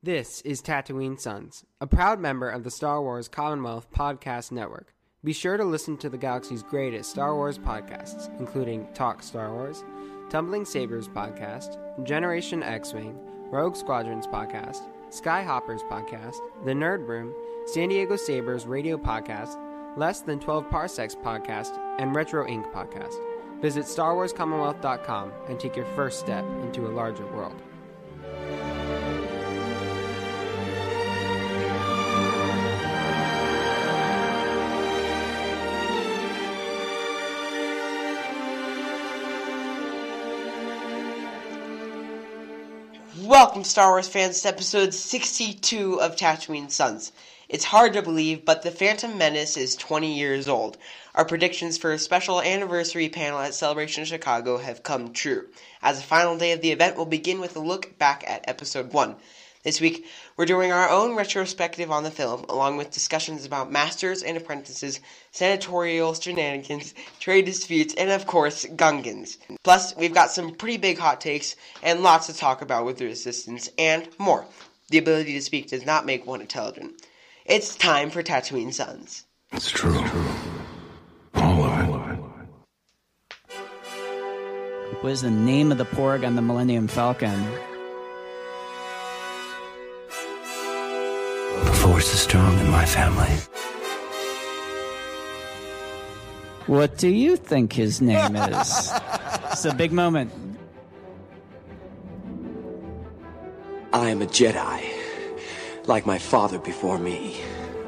This is Tatooine Sons, a proud member of the Star Wars Commonwealth Podcast Network. Be sure to listen to the galaxy's greatest Star Wars podcasts, including Talk Star Wars, Tumbling Sabers Podcast, Generation X-Wing, Rogue Squadrons Podcast, Skyhoppers Podcast, The Nerd Room, San Diego Sabers Radio Podcast, Less Than 12 Parsecs Podcast, and Retro Inc. Podcast. Visit StarWarsCommonwealth.com and take your first step into a larger world. Welcome, Star Wars fans, to episode 62 of Tatooine Sons. It's hard to believe, but The Phantom Menace is 20 years old. Our predictions for a special anniversary panel at Celebration Chicago have come true. As the final day of the event, we'll begin with a look back at episode 1. This week, we're doing our own retrospective on the film, along with discussions about masters and apprentices, senatorial shenanigans, trade disputes, and of course, Gungans. Plus, we've got some pretty big hot takes, and lots to talk about with the Resistance, and more. The ability to speak does not make one intelligent. It's time for Tatooine Sons. It's true. All of it. What is the name of the Porg on the Millennium Falcon? The Force is strong in my family. What do you think his name is? It's a big moment. I am a Jedi, like my father before me.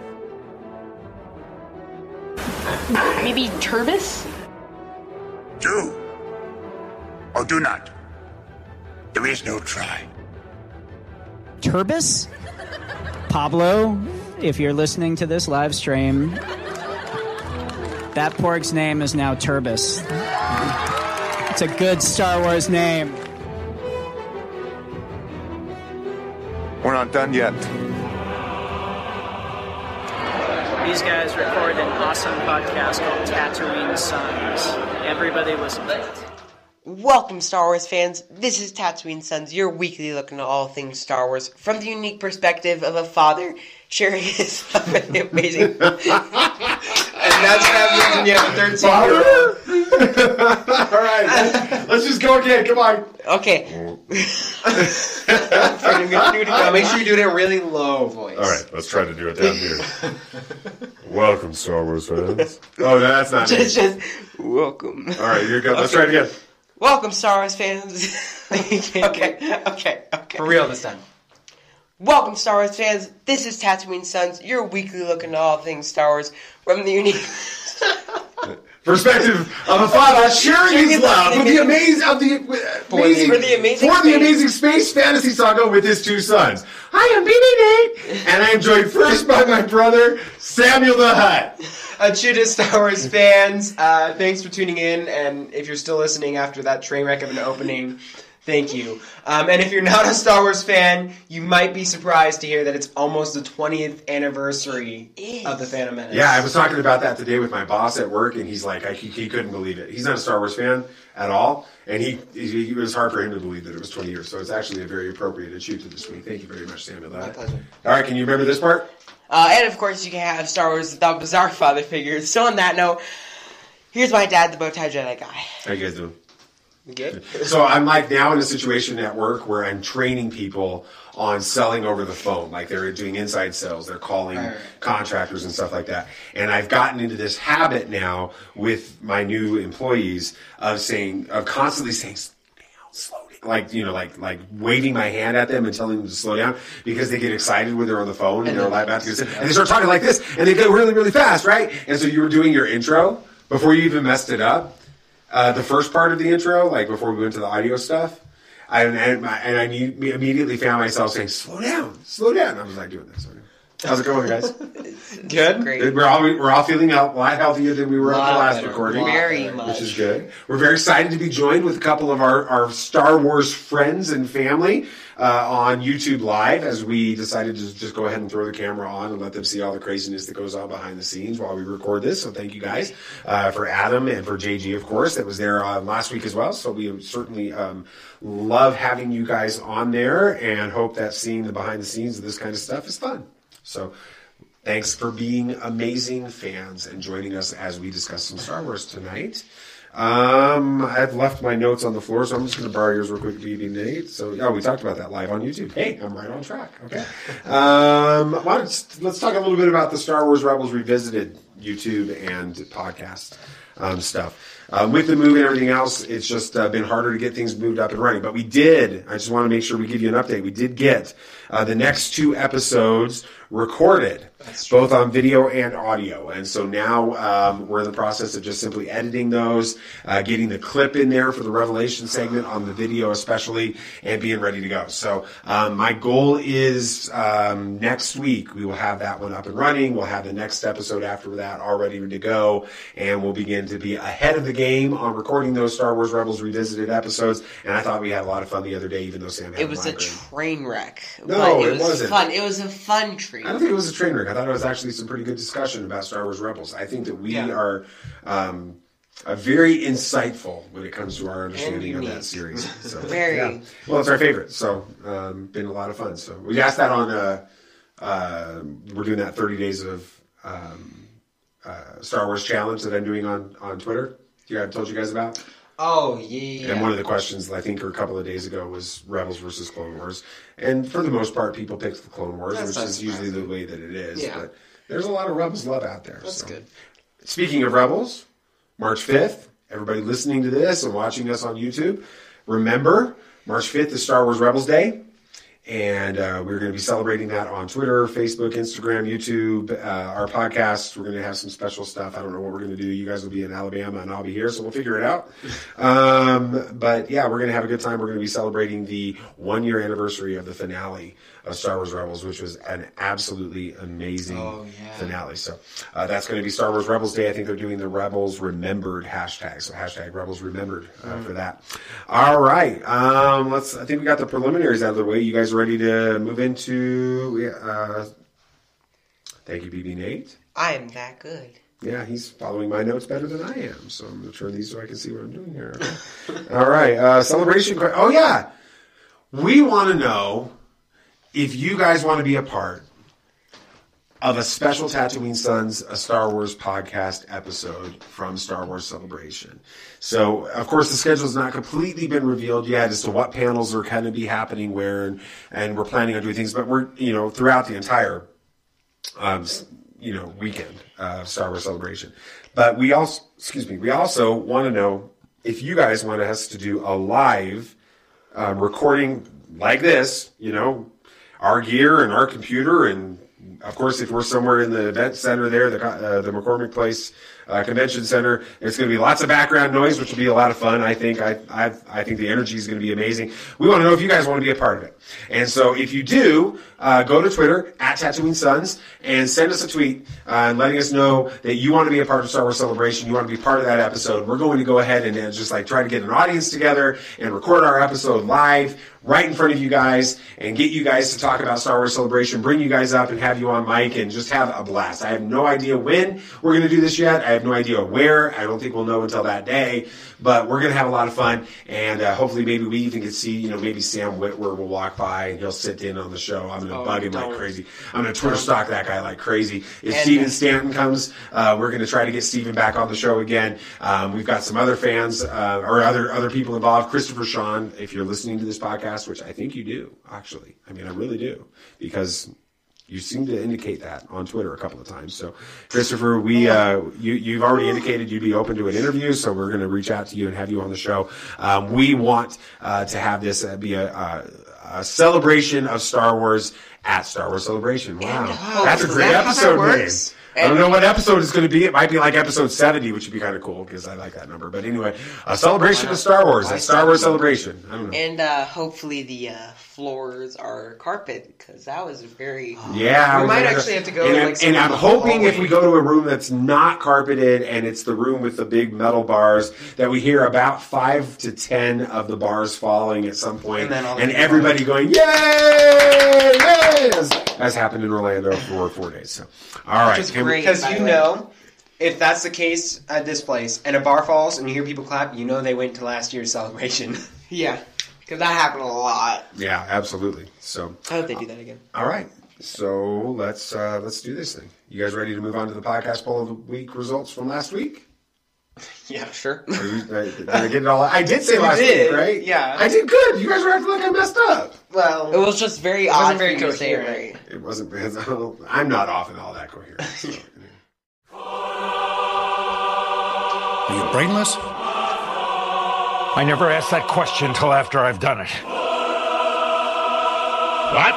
Maybe Turbis? Do or do not. There is no try. Turbis? Pablo, if you're listening to this live stream, that Porg's name is now Turbis. It's a good Star Wars name. We're not done yet. These guys record an awesome podcast called Tatooine Sons. Everybody listen to it. Welcome, Star Wars fans. This is Tatooine Sons, your weekly look into all things Star Wars from the unique perspective of a father sharing his love with the amazing. And that's what happens when you have a 13-year-old. All right, let's just go again. Come on. Okay. Make sure you do it in a really low voice. All right, let's try to do it down here. Welcome, Star Wars fans. Oh, that's not me. just welcome. All right, you're good. Let's try it again. Welcome, Star Wars fans. Okay. For real this time. Welcome, Star Wars fans. This is Tatooine Sons, your weekly look into all things Star Wars from the unique perspective of a father sharing his love for the amazing space fantasy saga with his two sons. I am BB Nate, and I am joined first by my brother Samuel the Hutt. True to Star Wars fans, thanks for tuning in, and if you're still listening after that train wreck of an opening, thank you. And if you're not a Star Wars fan, you might be surprised to hear that it's almost the 20th anniversary of The Phantom Menace. Yeah, I was talking about that today with my boss at work, and he's like, he couldn't believe it. He's not a Star Wars fan at all, and it was hard for him to believe that it was 20 years. So it's actually a very appropriate shoot to this week. Thank you very much, Samuel. My pleasure. All right, can you remember this part? and of course, you can have Star Wars without bizarre father figures. So on that note, here's my dad, the Bowtie Jedi guy. How you guys doing? Good. So I'm like now in a situation at work where I'm training people on selling over the phone. Like they're doing inside sales. They're calling contractors and stuff like that. And I've gotten into this habit now with my new employees of constantly saying, slow down. Like waving my hand at them and telling them to slow down because they get excited when they're on the phone and they're about to get, and they start talking like this and they go really, really fast, right? And so you were doing your intro before you even messed it up. The first part of the intro, like before we went to the audio stuff, I immediately found myself saying, slow down. I was like doing this. How's it going, guys? Good? Great. We're all feeling a lot healthier than we were at the Lot last better. recording. Very much. Which is good. We're very excited to be joined with a couple of our Star Wars friends and family on YouTube Live, as we decided to just go ahead and throw the camera on and let them see all the craziness that goes on behind the scenes while we record this. So thank you guys for Adam and for JG, of course, that was there last week as well. So we certainly love having you guys on there and hope that seeing the behind the scenes of this kind of stuff is fun. So thanks for being amazing fans and joining us as we discuss some Star Wars tonight. I've left my notes on the floor, so I'm just going to borrow yours real quick, BB Nate. So, we talked about that live on YouTube. Hey, I'm right on track. Okay. Let's talk a little bit about the Star Wars Rebels Revisited YouTube and podcast stuff. With the move and everything else, it's just been harder to get things moved up and running. But I just want to make sure we give you an update. We did get the next 2 episodes recorded, both on video and audio. And so now we're in the process of just simply editing those, getting the clip in there for the Revelation segment on the video especially, and being ready to go. So my goal is next week we will have that one up and running. We'll have the next episode after that all ready to go, and we'll begin to be ahead of the game on recording those Star Wars Rebels Revisited episodes. And I thought we had a lot of fun the other day, even though Sam had It was a migraine. train wreck. No, but it wasn't. Fun. It was a fun train. I don't think it was a train wreck. I thought it was actually some pretty good discussion about Star Wars Rebels. I think that we are very insightful when it comes to our understanding of that series. So, Very. yeah. Well, it's our favorite, so been a lot of fun. So we asked that on. We're doing that 30 days of Star Wars challenge that I'm doing on Twitter. I've told you guys about. Oh, yeah. And one of the questions, I think, a couple of days ago was Rebels versus Clone Wars. And for the most part, people picked the Clone Wars, which is usually the way that it is. Yeah. But there's a lot of Rebels love out there. That's good. Speaking of Rebels, March 5th, everybody listening to this and watching us on YouTube, remember, March 5th is Star Wars Rebels Day. And we're going to be celebrating that on Twitter, Facebook, Instagram, YouTube, our podcast. We're going to have some special stuff. I don't know what we're going to do. You guys will be in Alabama and I'll be here, so we'll figure it out. But yeah, we're going to have a good time. We're going to be celebrating the 1-year anniversary of the finale of Star Wars Rebels, which was an absolutely amazing finale. So that's going to be Star Wars Rebels Day. I think they're doing the Rebels Remembered hashtag. So hashtag Rebels Remembered for that. All right. I think we got the preliminaries out of the way. You guys are ready to move into thank you, BB Nate. I am that good. Yeah, he's following my notes better than I am, so I'm going to turn these so I can see what I'm doing here. All right, celebration. Oh yeah, we want to know if you guys want to be a part of a special Tatooine Sons, a Star Wars podcast episode from Star Wars Celebration. So, of course, the schedule's not completely been revealed yet as to what panels are going to be happening where, and we're planning on doing things, but we're, throughout the entire, weekend of Star Wars Celebration. But we also want to know if you guys want us to do a live recording like this, our gear and our computer, and of course, if we're somewhere in the event center there, the McCormick Place Convention Center, there's going to be lots of background noise, which will be a lot of fun. I think the energy is going to be amazing. We want to know if you guys want to be a part of it. And so if you do, go to Twitter @Tatooine Sons and send us a tweet letting us know that you want to be a part of Star Wars Celebration. You want to be part of that episode. We're going to go ahead and just try to get an audience together and record our episode live right in front of you guys and get you guys to talk about Star Wars Celebration, bring you guys up and have you on mic and just have a blast. I have no idea when we're going to do this yet. I have no idea where. I don't think we'll know until that day, but we're going to have a lot of fun, and hopefully maybe we even get to see, maybe Sam Witwer will walk by and he'll sit in on the show. I'm going to bug him like crazy. I'm going to Twitter stalk that guy like crazy. If Steven Stanton comes, we're going to try to get Steven back on the show again. We've got some other fans or other people involved. Christopher Sean, if you're listening to this podcast, which I think you do, actually. I mean, I really do, because you seem to indicate that on Twitter a couple of times. So, Christopher, you've already indicated you'd be open to an interview, so we're going to reach out to you and have you on the show. We want to have this be a celebration of Star Wars at Star Wars Celebration. Wow, that's a great episode name. I don't know what episode it's going to be. It might be like episode 70, which would be kind of cool because I like that number. But anyway, a celebration of Star Wars. A Star Wars celebration. I don't know. And hopefully the floors are carpet, because that was very... Yeah. We might actually have to go to, like, and I'm hoping if we go to a room that's not carpeted and it's the room with the big metal bars, that we hear about 5 to 10 of the bars falling at some point, and everybody going, yay! Yay! As happened in Orlando for 4 days. So, all right. Which is great, because if that's the case at this place, and a bar falls and you hear people clap, you know they went to last year's celebration. Yeah, because that happened a lot. Yeah, absolutely. So I hope they do that again. All right. So let's do this thing. You guys ready to move on to the podcast poll of the week results from last week? Yeah, sure. Did I get it all? I did say last week, right? Yeah, I did good. You guys were acting like I messed up. Well, it was just very odd. Very for you to say it coherent. right. It wasn't because I'm not often all that coherent. So, anyway. Are you brainless? I never asked that question until after I've done it. What?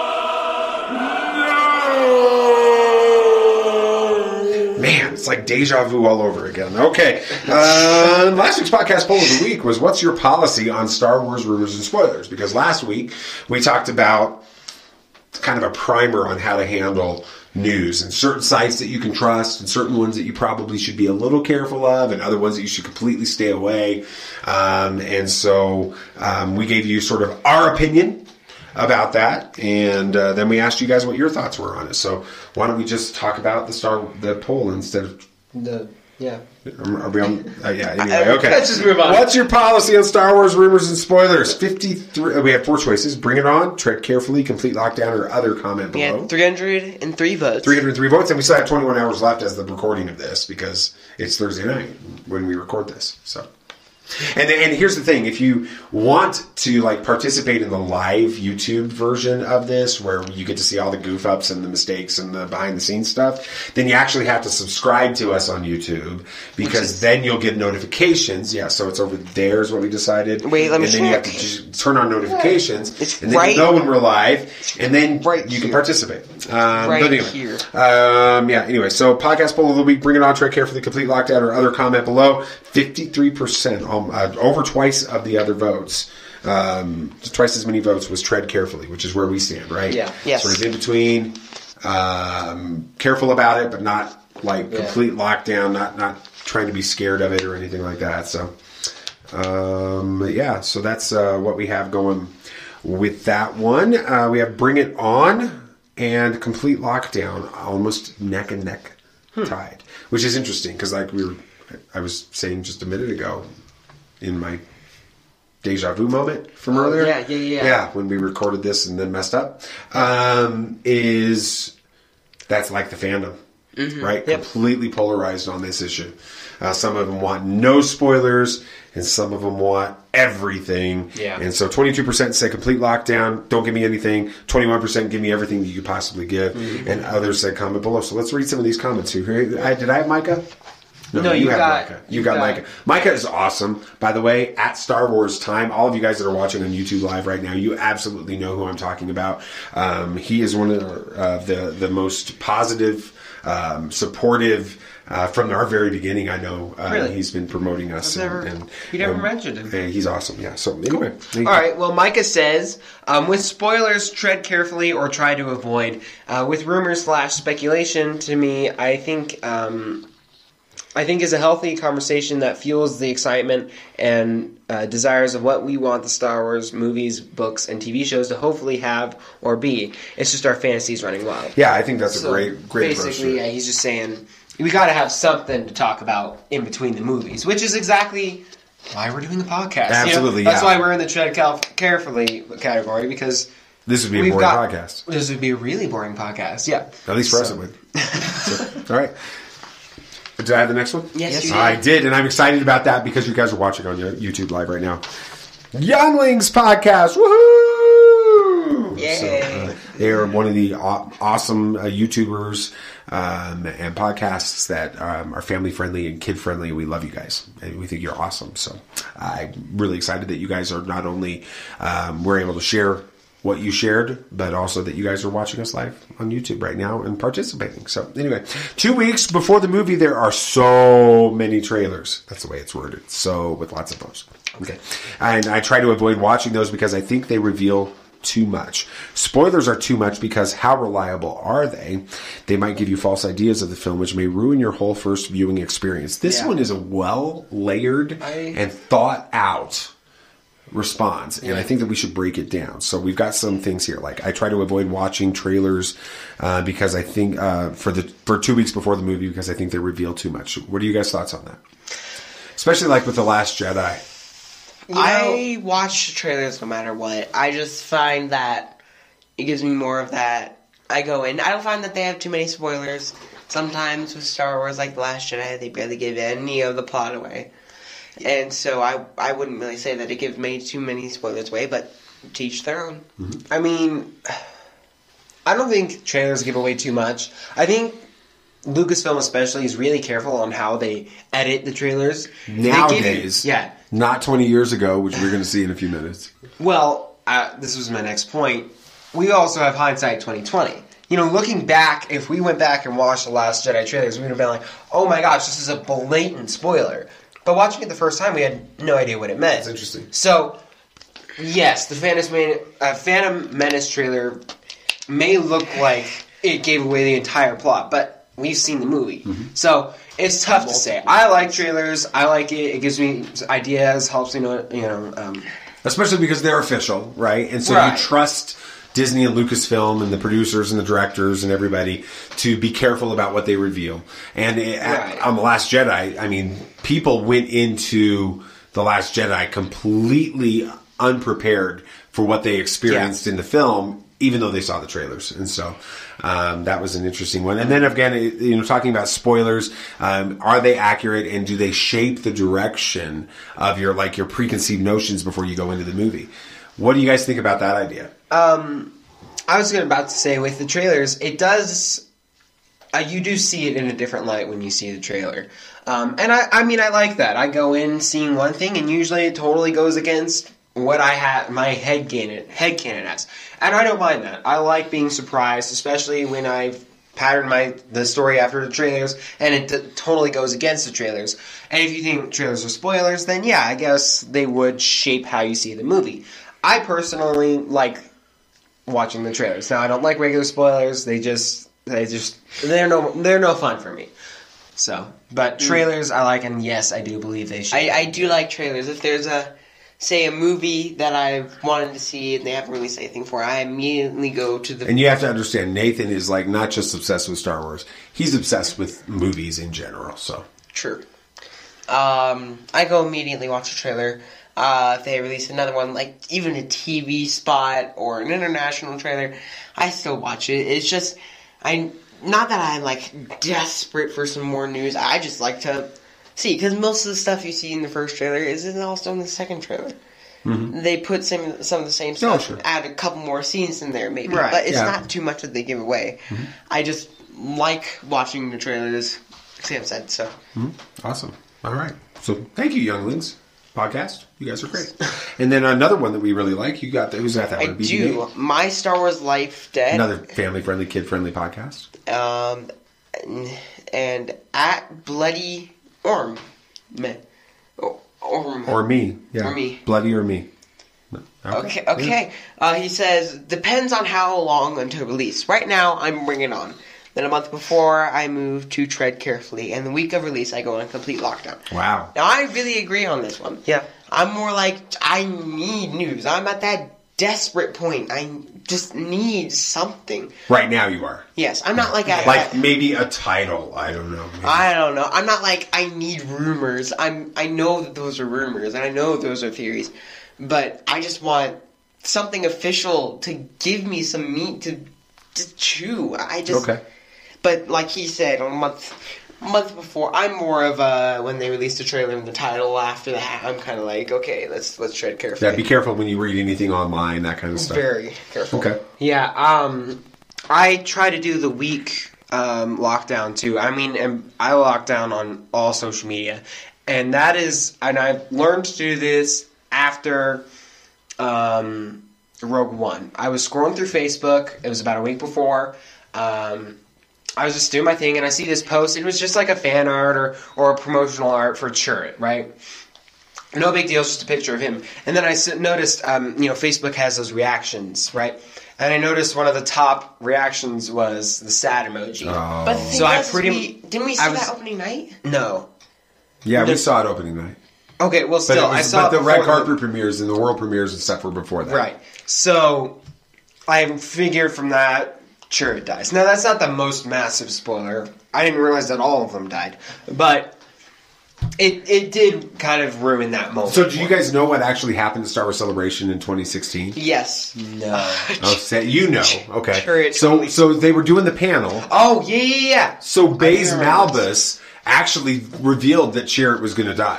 Man, it's like deja vu all over again. Okay. Last week's podcast poll of the week was, what's your policy on Star Wars rumors and spoilers? Because last week we talked about kind of a primer on how to handle news and certain sites that you can trust and certain ones that you probably should be a little careful of and other ones that you should completely stay away. And so we gave you sort of our opinion about that, and then we asked you guys what your thoughts were on it. So why don't we just talk about the poll instead of Yeah. Are we on? Anyway, okay. Let's just move on. What's your policy on Star Wars rumors and spoilers? 53. We have 4 choices. Bring it on, tread carefully, complete lockdown, or other comment We below. had 303 votes. 303 votes, and we still have 21 hours left as the recording of this because it's Thursday night when we record this. So. And here's the thing: if you want to participate in the live YouTube version of this, where you get to see all the goof ups and the mistakes and the behind the scenes stuff, then you actually have to subscribe to us on YouTube because then you'll get notifications. Yeah, so it's over there is what we decided. Wait, let me check. And then you have to just turn on notifications, and then you know when we're live, and then you can participate. But anyway, here. Anyway, so podcast poll of the week: bring it on, tread carefully, complete lockdown, or other comment below. 53%. Over twice of the other votes, twice as many votes was tread carefully, which is where we stand, right? Yeah. Yes. Sort of in between, careful about it, but not complete lockdown, not trying to be scared of it or anything like that. So, so that's what we have going with that one. We have Bring It On and Complete Lockdown, almost neck and neck tied, which is interesting because I was saying just a minute ago, in my deja vu moment from earlier. Yeah, when we recorded this and then messed up. That's like the fandom, right? Yep. Completely polarized on this issue. Some of them want no spoilers, and some of them want everything. Yeah. And so 22% say complete lockdown, don't give me anything. 21% give me everything that you could possibly give. Mm-hmm. And others said comment below. So let's read some of these comments here. Did I have Micah? No, you have Micah. You got Micah. Micah is awesome. By the way, at Star Wars Time, all of you guys that are watching on YouTube Live right now, you absolutely know who I'm talking about. He is one of the most positive, supportive, from our very beginning. I know really? He's been promoting us. You never mentioned him. He's awesome. Yeah. So anyway. All right. Well, Micah says, with spoilers, tread carefully or try to avoid. With rumors / speculation, to me, I think is a healthy conversation that fuels the excitement and desires of what we want the Star Wars movies, books, and TV shows to hopefully have or be. It's just our fantasies running wild. Yeah, I think that's a great approach. Basically, yeah, he's just saying we got to have something to talk about in between the movies, which is exactly why we're doing the podcast. Absolutely, That's why we're in the tread carefully category, because this would be a boring podcast. This would be a really boring podcast. Yeah, at least for us it would. All right. Did I have the next one? Yes, you did. I did, and I'm excited about that because you guys are watching on YouTube Live right now. Younglings Podcast, woohoo! Yay! So, they are one of the awesome YouTubers and podcasts that are family friendly and kid friendly. We love you guys, and we think you're awesome. So I'm really excited that you guys are not only we're able to share what you shared, but also that you guys are watching us live on YouTube right now and participating. So anyway, 2 weeks before the movie, there are so many trailers. That's the way it's worded. So with lots of those. Okay. And I try to avoid watching those because I think they reveal too much. Spoilers are too much because how reliable are they? They might give you false ideas of the film, which may ruin your whole first viewing experience. This one is a well-layered and thought-out response, and I think that we should break it down. So we've got some things here. Like I try to avoid watching trailers because I think for 2 weeks before the movie because I think they reveal too much. What are you guys' thoughts on that? Especially like with The Last Jedi. I watch trailers no matter what. I just find that it gives me more of that. I go in. I don't find that they have too many spoilers. Sometimes with Star Wars, like The Last Jedi, they barely give any of the plot away. And so I wouldn't really say that it gives me too many spoilers away, but to each their own. Mm-hmm. I mean, I don't think trailers give away too much. I think Lucasfilm especially is really careful on how they edit the trailers. Nowadays. Not 20 years ago, which we're going to see in a few minutes. Well, this was my next point. We also have hindsight 2020. You know, looking back, if we went back and watched The Last Jedi trailers, we would have been like, oh my gosh, this is a blatant spoiler. But watching it the first time, we had no idea what it meant. That's interesting. So, yes, the Phantom Menace trailer may look like it gave away the entire plot, but we've seen the movie. Mm-hmm. So, it's tough to say. I like trailers. I like it. It gives me ideas, helps me know. Especially because they're official, right? And so you trust Disney and Lucasfilm and the producers and the directors and everybody to be careful about what they reveal. And on The Last Jedi, I mean, people went into The Last Jedi completely unprepared for what they experienced in the film, even though they saw the trailers. And so that was an interesting one. And then again, talking about spoilers, are they accurate and do they shape the direction of your preconceived notions before you go into the movie? What do you guys think about that idea? I was about to say, with the trailers, it does... you do see it in a different light when you see the trailer. And I mean, I like that. I go in seeing one thing, and usually it totally goes against what I had my headcanon as. And I don't mind that. I like being surprised, especially when I've patterned the story after the trailers, and it totally goes against the trailers. And if you think trailers are spoilers, then yeah, I guess they would shape how you see the movie. I personally like watching the trailers. Now, I don't like regular spoilers. They're no fun for me. So, but trailers I like, and yes, I do believe they should. I do like trailers. If there's a movie that I've wanted to see and they haven't released anything for, I immediately go to the... And you have to understand, Nathan is not just obsessed with Star Wars. He's obsessed with movies in general, so... True. I go immediately watch a trailer. If they release another one, like even a TV spot or an international trailer, I still watch it. It's just, not that I'm desperate for some more news. I just like to see, because most of the stuff you see in the first trailer isn't also in the second trailer. Mm-hmm. They put some of the same stuff, add a couple more scenes in there maybe, but it's not too much that they give away. Mm-hmm. I just like watching the trailers, Sam said, so. Mm-hmm. Awesome. All right. So, thank you, Younglings podcast. You guys are great. And then another one that we really like, who's got that one? I do. My Star Wars Life Dead. Another family-friendly, kid-friendly podcast. And at Bloody Orm. Or me. Yeah. Or me. Bloody or me. Okay. He says, depends on how long until release. Right now, I'm Bring It On. Then a month before, I move to Tread Carefully. And the week of release, I go on complete lockdown. Wow. Now, I really agree on this one. Yeah. I'm more like, I need news. I'm at that desperate point. I just need something. Right now you are. Yes. I'm not like... maybe a title. I don't know. Maybe. I don't know. I'm not like, I need rumors. I know that those are rumors. And I know those are theories. But I just want something official to give me some meat to chew. Okay. But like he said, a month before, I'm more of a, when they release the trailer and the title after that, I'm kind of like, okay, let's tread carefully. Yeah, be careful when you read anything online, that kind of stuff. Very careful. Okay. Yeah, I try to do the week lockdown too. I mean, and I lock down on all social media. And that is, and I've learned to do this after Rogue One. I was scrolling through Facebook. It was about a week before. I was just doing my thing, and I see this post. It was just like a fan art or a promotional art for Chirrut, right? No big deal, it's just a picture of him. And then I noticed, Facebook has those reactions, right? And I noticed one of the top reactions was the sad emoji. Oh. But the thing didn't we see that opening night? No. Yeah, we saw it opening night. Okay, well, still, I saw but it the red before carpet premieres and the world premieres and stuff were before that. Right. So, I figured from that, Chirrut dies. Now, that's not the most massive spoiler. I didn't realize that all of them died. But it did kind of ruin that moment. So, do you guys know what actually happened to Star Wars Celebration in 2016? Yes. No. Oh, you know. Okay. Chirrut So they were doing the panel. Oh, yeah. So Baze Malbus actually revealed that Chirrut was going to die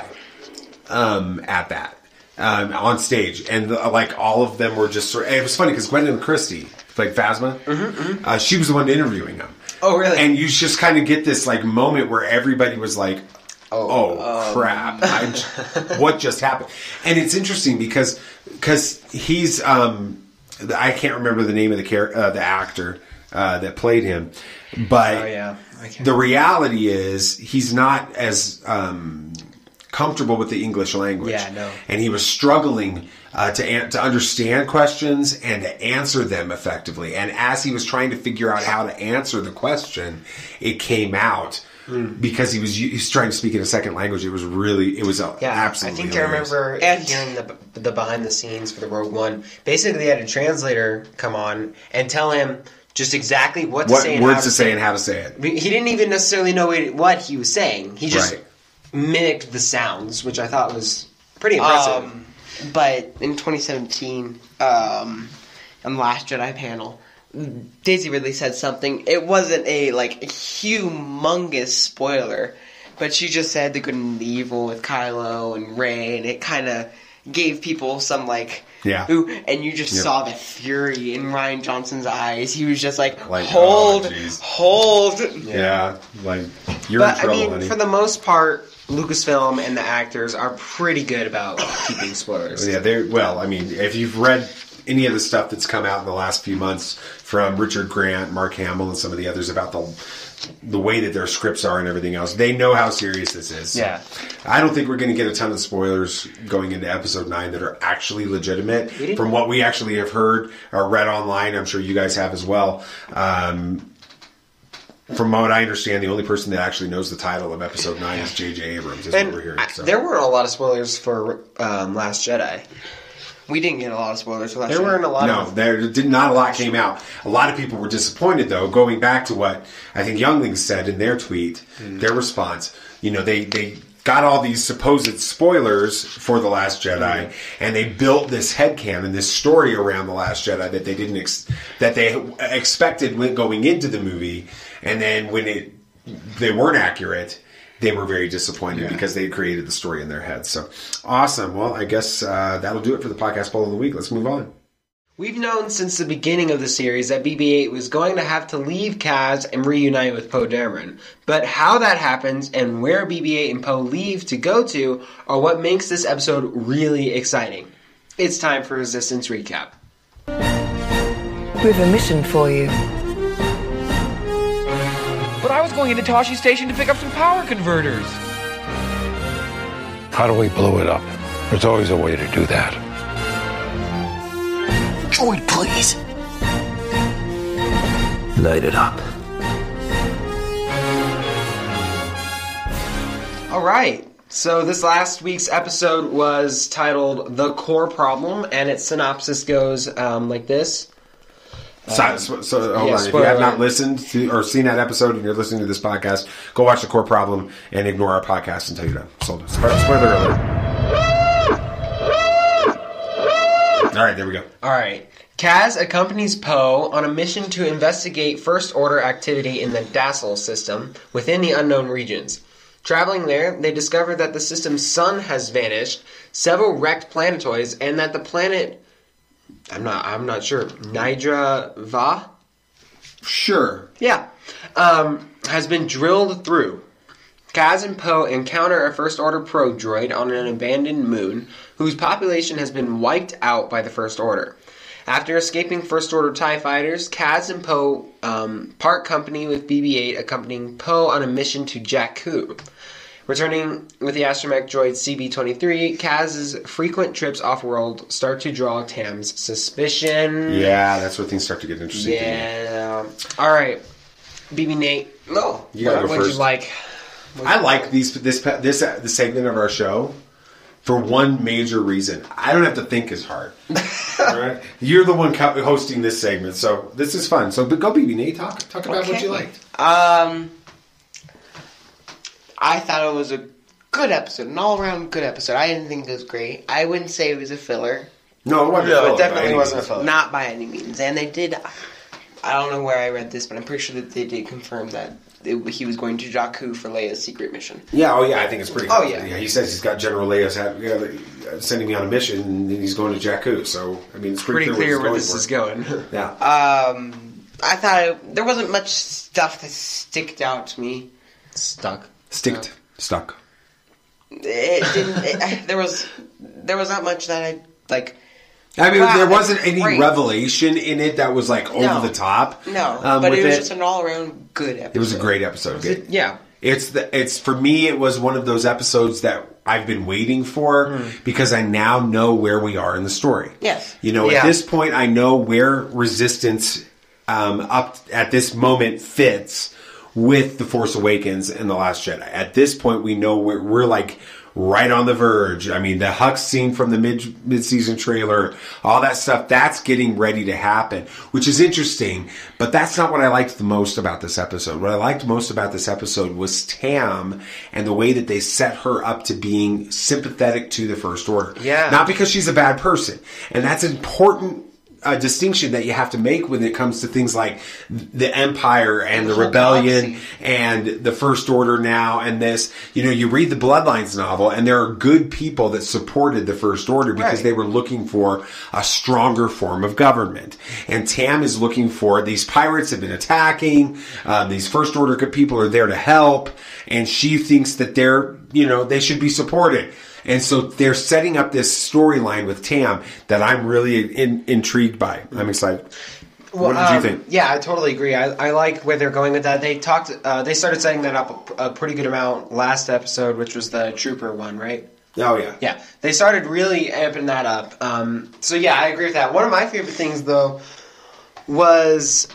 at that. On stage. And all of them were just it was funny because Gwendolyn Christie, like Phasma, she was the one interviewing him. Oh, really? And you just kind of get this moment where everybody was like, oh crap. What just happened? And it's interesting because he's I can't remember the name of the actor that played him, but the reality is he's not as comfortable with the English language. Yeah, no. And he was struggling to understand questions and to answer them effectively. And as he was trying to figure out how to answer the question, it came out. Because he's trying to speak in a second language. It was absolutely I think hilarious. I remember hearing the behind the scenes for the Rogue One. Basically, they had a translator come on and tell him just exactly what to say and words how to say and how to say it. He didn't even necessarily know what he was saying. He just mimicked the sounds, which I thought was pretty impressive. But in 2017, on the Last Jedi panel, Daisy Ridley said something. It wasn't a humongous spoiler, but she just said the good and the evil with Kylo and Rey, and it kind of gave people some ooh, and you just saw the fury in Rian Johnson's eyes. He was just hold. Yeah, you're in trouble, honey. For the most part, Lucasfilm and the actors are pretty good about keeping spoilers. Yeah, if you've read any of the stuff that's come out in the last few months from Richard Grant, Mark Hamill, and some of the others about the way that their scripts are and everything else, they know how serious this is. Yeah. I don't think we're going to get a ton of spoilers going into Episode 9 that are actually legitimate. From what we actually have heard or read online, I'm sure you guys have as well. From what I understand, the only person that actually knows the title of Episode 9 is J.J. Abrams, is what we're hearing. So. There weren't a lot of spoilers for Last Jedi. We didn't get a lot of spoilers for Last Jedi. There weren't a lot not a lot came out. A lot of people were disappointed, though, going back to what I think Younglings said in their tweet, their response. They got all these supposed spoilers for The Last Jedi, and they built this headcanon, this story around The Last Jedi that they didn't that they expected going into the movie, and then when they weren't accurate, they were very disappointed because they had created the story in their heads. So, awesome. Well, I guess that'll do it for the podcast poll of the week. Let's move on. We've known since the beginning of the series that BB-8 was going to have to leave Kaz and reunite with Poe Dameron. But how that happens and where BB-8 and Poe leave to go to are what makes this episode really exciting. It's time for Resistance Recap. We have a mission for you. But I was going into Tosche Station to pick up some power converters. How do we blow it up? There's always a way to do that. Droid, please. Light it up. Alright, so this last week's episode was titled The Core Problem, and its synopsis goes like this. So hold on. If you have not listened to or seen that episode and you're listening to this podcast, go watch The Core Problem and ignore our podcast until you're done. Spoiler alert. All right, there we go. All right. Kaz accompanies Poe on a mission to investigate First Order activity in the Dassel system within the unknown regions. Traveling there, they discover that the system's sun has vanished, several wrecked planetoids, and that the planet... I'm not sure. Nidra Va? Sure. Yeah. Has been drilled through. Kaz and Poe encounter a First Order probe droid on an abandoned moon whose population has been wiped out by the First Order. After escaping First Order TIE fighters, Kaz and Poe part company with BB-8, accompanying Poe on a mission to Jakku. Returning with the astromech droid CB-23, Kaz's frequent trips off-world start to draw Tam's suspicion. Yeah, that's where things start to get interesting. Yeah. All right. BB Nate. No. You gotta go What did first. you like? I like this segment of our show for one major reason. I don't have to think as hard. All right? You're the one hosting this segment, so this is fun. So go, BB Nate. Talk about what you liked. I thought it was a good episode, an all-around good episode. I didn't think it was great. I wouldn't say it was a filler. No, it wasn't a filler. It definitely wasn't a filler. Not by any means. And they did... I don't know where I read this, but I'm pretty sure that they did confirm that he was going to Jakku for Leia's secret mission. Yeah, I think it's pretty cool. Oh, yeah. He says he's got General Leia sending me on a mission, and he's going to Jakku. So, I mean, it's pretty clear where this is going. Yeah. I thought there wasn't much stuff that sticked out to me. Stuck. It didn't. There was not much that I like. I mean, wow, there wasn't any great. revelation in it that was like over the top. No, but it was just an all-around good episode. It was a great episode. Yeah. It's for me. It was one of those episodes that I've been waiting for because I now know where we are in the story. Yes. At this point, I know where Resistance up at this moment fits with The Force Awakens and The Last Jedi. At this point, we know we're like right on the verge. I mean, the Hux scene from the mid-season trailer, all that stuff, that's getting ready to happen, which is interesting. But that's not what I liked the most about this episode. What I liked most about this episode was Tam and the way that they set her up to being sympathetic to the First Order. Yeah. Not because she's a bad person. And that's important distinction that you have to make when it comes to things like the Empire and the Rebellion and the First Order now and this. You read the Bloodlines novel and there are good people that supported the First Order because they were looking for a stronger form of government. And Tam is looking for, these pirates have been attacking, these First Order people are there to help, and she thinks that they should be supported. And so they're setting up this storyline with Tam that I'm really intrigued by. I'm excited. Well, what did you think? Yeah, I totally agree. I like where they're going with that. They started setting that up a pretty good amount last episode, which was the Trooper one, right? Oh, yeah. Yeah, they started really amping that up. So yeah, I agree with that. One of my favorite things, though, was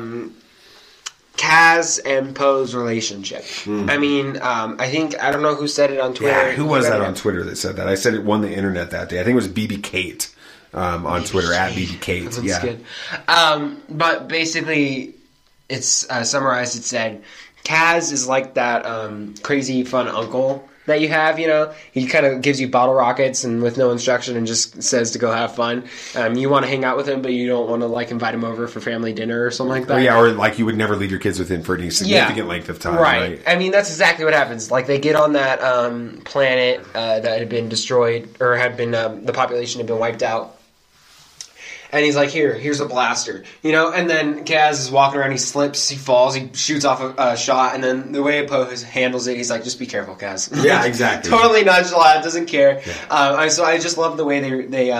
Kaz and Poe's relationship. I mean, I don't know who said it on Twitter. Yeah, who was that on Twitter that said that? I said it won the internet that day. I think it was BB Kate on Twitter, at BB Kate. That's yeah. good. But basically, it's summarized. It said, Kaz is like that crazy fun uncle that you have, he kind of gives you bottle rockets and with no instruction and just says to go have fun. You want to hang out with him, but you don't want to invite him over for family dinner or something like that. Or you would never leave your kids with him for any significant length of time. Right. I mean, that's exactly what happens. They get on that planet that had been destroyed, or had been the population had been wiped out. And he's like, here's a blaster, and then Kaz is walking around, he slips, he falls, he shoots off a shot, and then the way Poe handles it, he's like, just be careful, Kaz. Yeah, exactly. Totally nonchalant, doesn't care. Yeah. So I just love the way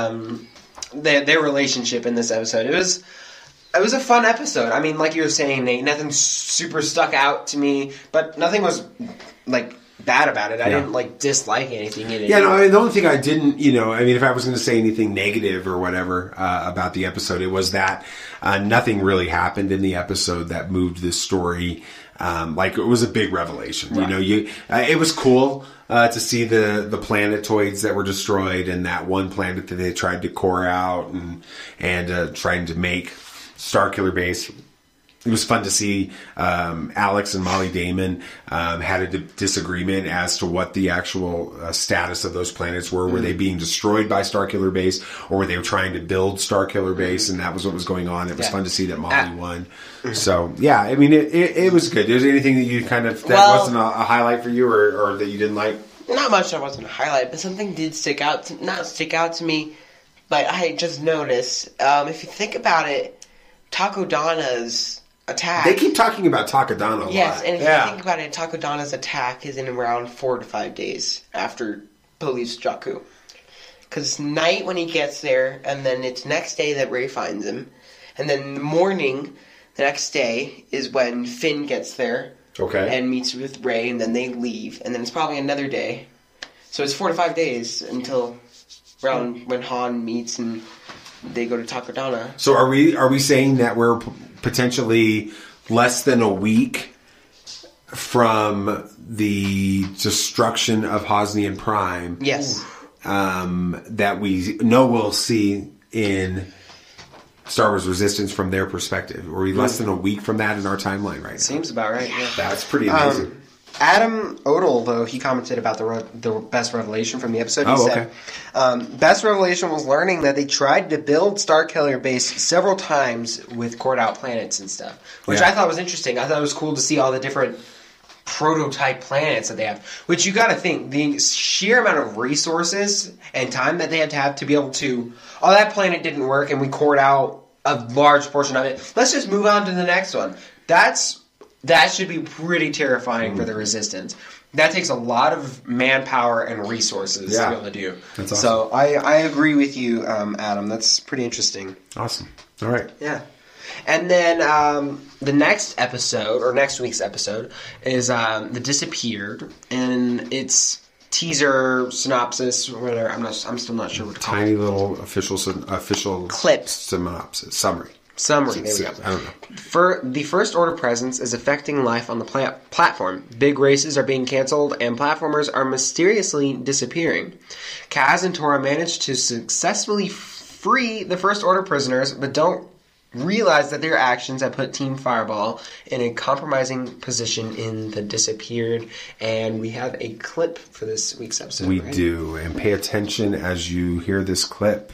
their relationship in this episode. It was a fun episode. I mean, like you were saying, Nate, nothing super stuck out to me, but nothing was, bad about it. I didn't dislike anything in it. Yeah, no, I mean, the only thing I didn't, if I was going to say anything negative or whatever about the episode, it was that nothing really happened in the episode that moved this story. It was a big revelation. Right. It was cool to see the planetoids that were destroyed and that one planet that they tried to core out and trying to make Starkiller Base. It was fun to see Alex and Molly Damon had a disagreement as to what the actual status of those planets were. Were they being destroyed by Starkiller Base, or were they trying to build Starkiller Base? And that was what was going on. It was fun to see that Molly won. So, yeah, I mean, it was good. Was there anything that you wasn't a highlight for you or that you didn't like? Not much that wasn't a highlight, but something did not stick out to me, but I just noticed. If you think about it, Takodana's attack. They keep talking about Takodana a lot. Yes, and if you think about it, Takodana's attack is in around 4 to 5 days after Poe leaves Jakku. because it's night when he gets there, and then it's next day that Ray finds him. And then in the morning, the next day, is when Finn gets there. Okay. And meets with Ray, and then they leave. And then it's probably another day. So it's 4 to 5 days until around when Han meets and they go to Takodana. So are we saying that we're potentially less than a week from the destruction of Hosnian Prime? Yes. That we know we'll see in Star Wars Resistance from their perspective. Are we less than a week from that in our timeline right now? Seems about right, yeah. That's pretty amazing. Adam Odell, though, he commented about the best revelation from the episode. He said, best revelation was learning that they tried to build Starkiller Base several times with cored out planets and stuff, which I thought was interesting. I thought it was cool to see all the different prototype planets that they have, which you got to think, the sheer amount of resources and time that they had to have to be able to, oh, that planet didn't work and we cored out a large portion of it. Let's just move on to the next one. That should be pretty terrifying for the Resistance. That takes a lot of manpower and resources to be able to do. That's awesome. So I agree with you, Adam. That's pretty interesting. Awesome. All right. Yeah. And then the next episode, or next week's episode, is The Disappeared. And it's teaser, synopsis, or whatever. I'm still not sure what to call it. Tiny little official clips. Synopsis. Summary. There we go. I don't know. The First Order presence is affecting life on the platform. Big races are being canceled, and platformers are mysteriously disappearing. Kaz and Tora manage to successfully free the First Order prisoners, but don't realize that their actions have put Team Fireball in a compromising position in The Disappeared. And we have a clip for this week's episode. We do, and pay attention as you hear this clip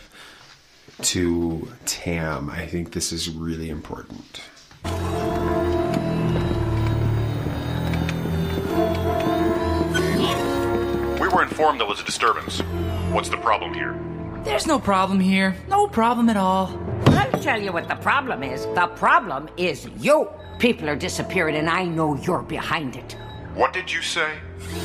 to Tam. I think this is really important. We were informed there was a disturbance. What's the problem here? There's no problem here. No problem at all. I'll tell you what the problem is. The problem is you. People are disappearing and I know you're behind it. What did you say?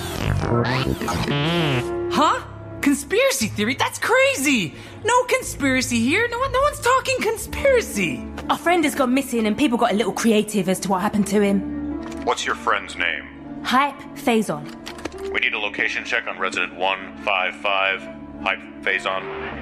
Huh? Conspiracy theory? That's crazy! No conspiracy here. No one's talking conspiracy. Our friend has gone missing and people got a little creative as to what happened to him. What's your friend's name? Hype Phazon. We need a location check on resident 155. Hype Phazon.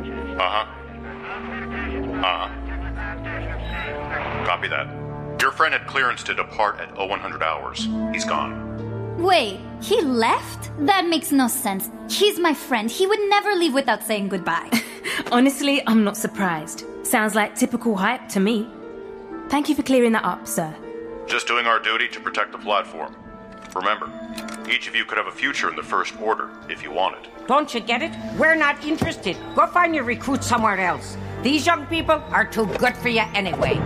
Copy that. Your friend had clearance to depart at 0100 hours. He's gone. Wait, he left? That makes no sense. He's my friend. He would never leave without saying goodbye. Honestly, I'm not surprised. Sounds like typical Hype to me. Thank you for clearing that up, sir. Just doing our duty to protect the platform. Remember, each of you could have a future in the First Order if you wanted. Don't you get it? We're not interested. Go find your recruits somewhere else. These young people are too good for you anyway.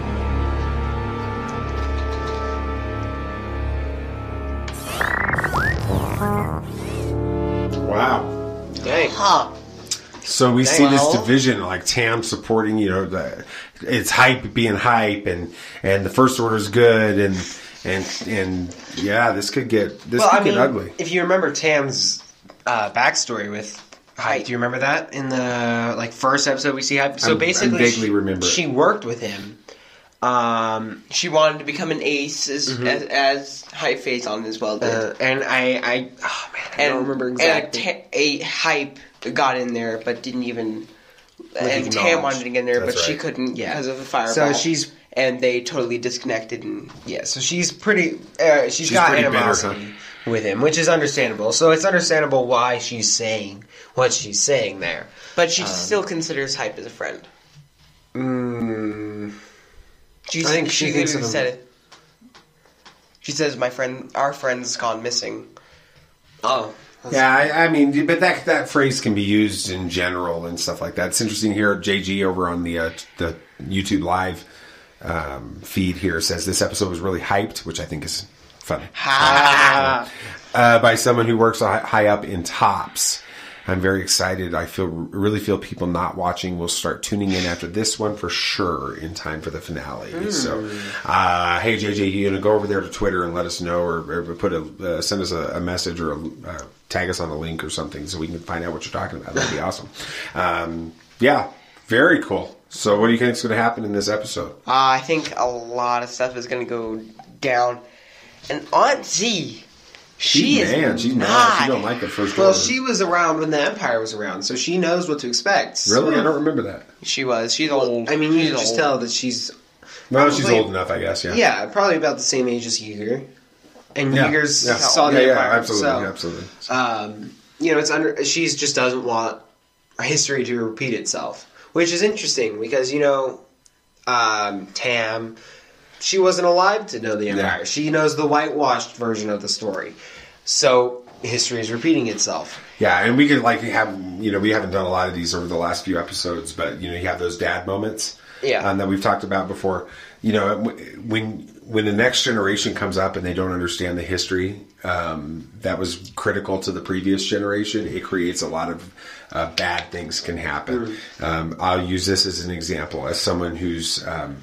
Wow. Dang. Huh. So we see this division, like Tam supporting, it's Hype being Hype, and the First Order's good, and yeah, this could get ugly. If you remember Tam's backstory with Hype, do you remember that in the first episode we see Hype? So basically, I vaguely remember she worked with him. She wanted to become an ace as Hype Phazon as well did. And I don't remember exactly. And a Hype got in there, but didn't even. And Tam wanted to get in there, but she couldn't because of the fireball. So and they totally disconnected, and so she's pretty. She's got pretty animosity with him, which is understandable. So it's understandable why she's saying what she's saying there. But she still considers Hype as a friend. I think she thinks said it. She says, our friend's gone missing. Oh. Yeah, I mean, but that phrase can be used in general and stuff like that. It's interesting here. JG over on the YouTube Live feed here says this episode was really hyped, which I think is funny. By someone who works high up in Tops. I'm very excited. I really feel people not watching will start tuning in after this one for sure in time for the finale. So, hey JJ, you gonna go over there to Twitter and let us know, or send us a message or tag us on a link or something so we can find out what you're talking about. That'd be awesome. Yeah, very cool. So what do you think is going to happen in this episode? I think a lot of stuff is going to go down. And Aunt Z, she's mad. She don't like the first Well, order. she was around when the Empire was around, so she knows what to expect. Really? I don't remember that. She was. She's old. I mean, you can just tell that she's... Well, she's old enough, I guess, yeah. Yeah, probably about the same age as Yeager. And Yeager's yeah. saw the Empire. Absolutely. You know, she just doesn't want history to repeat itself. Which is interesting because, you know, Tam, she wasn't alive to know the Empire. Yeah. She knows the whitewashed version of the story. So history is repeating itself. we could we haven't done a lot of these over the last few episodes, but, you have those dad moments that we've talked about before. When the next generation comes up and they don't understand the history that was critical to the previous generation, it creates a lot of bad things can happen. I'll use this as an example. As someone who's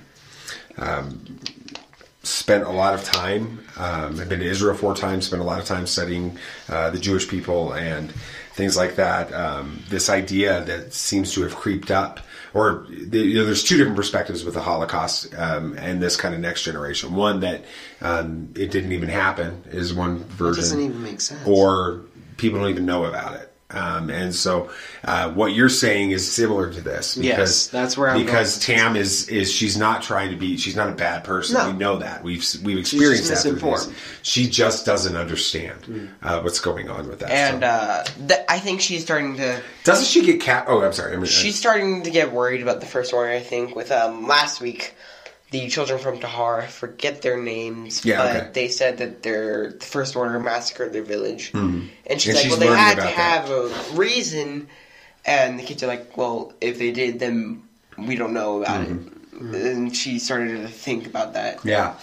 spent a lot of time, I've been to Israel 4 times, spent a lot of time studying the Jewish people and things like that. This idea that seems to have creeped up, or there's 2 different perspectives with the Holocaust and this kind of next generation. One that it didn't even happen is one version. It doesn't even make sense. Or people don't even know about it. And so what you're saying is similar to this. Because, yes, that's where I'm because going. Tam is she's not trying to be, she's not a bad person. No. We know that. We've experienced that through this. misinformed. She just doesn't understand what's going on with that. And I think she's starting to... Doesn't she get Oh, I'm sorry. She's starting to get worried about the First Order, I think, with last week. The children from Tahar, I forget their names, but they said that the First Order massacred their village. And she's like, well, they had to have a reason. And the kids are like, well, if they did, then we don't know about it. And she started to think about that. Yeah.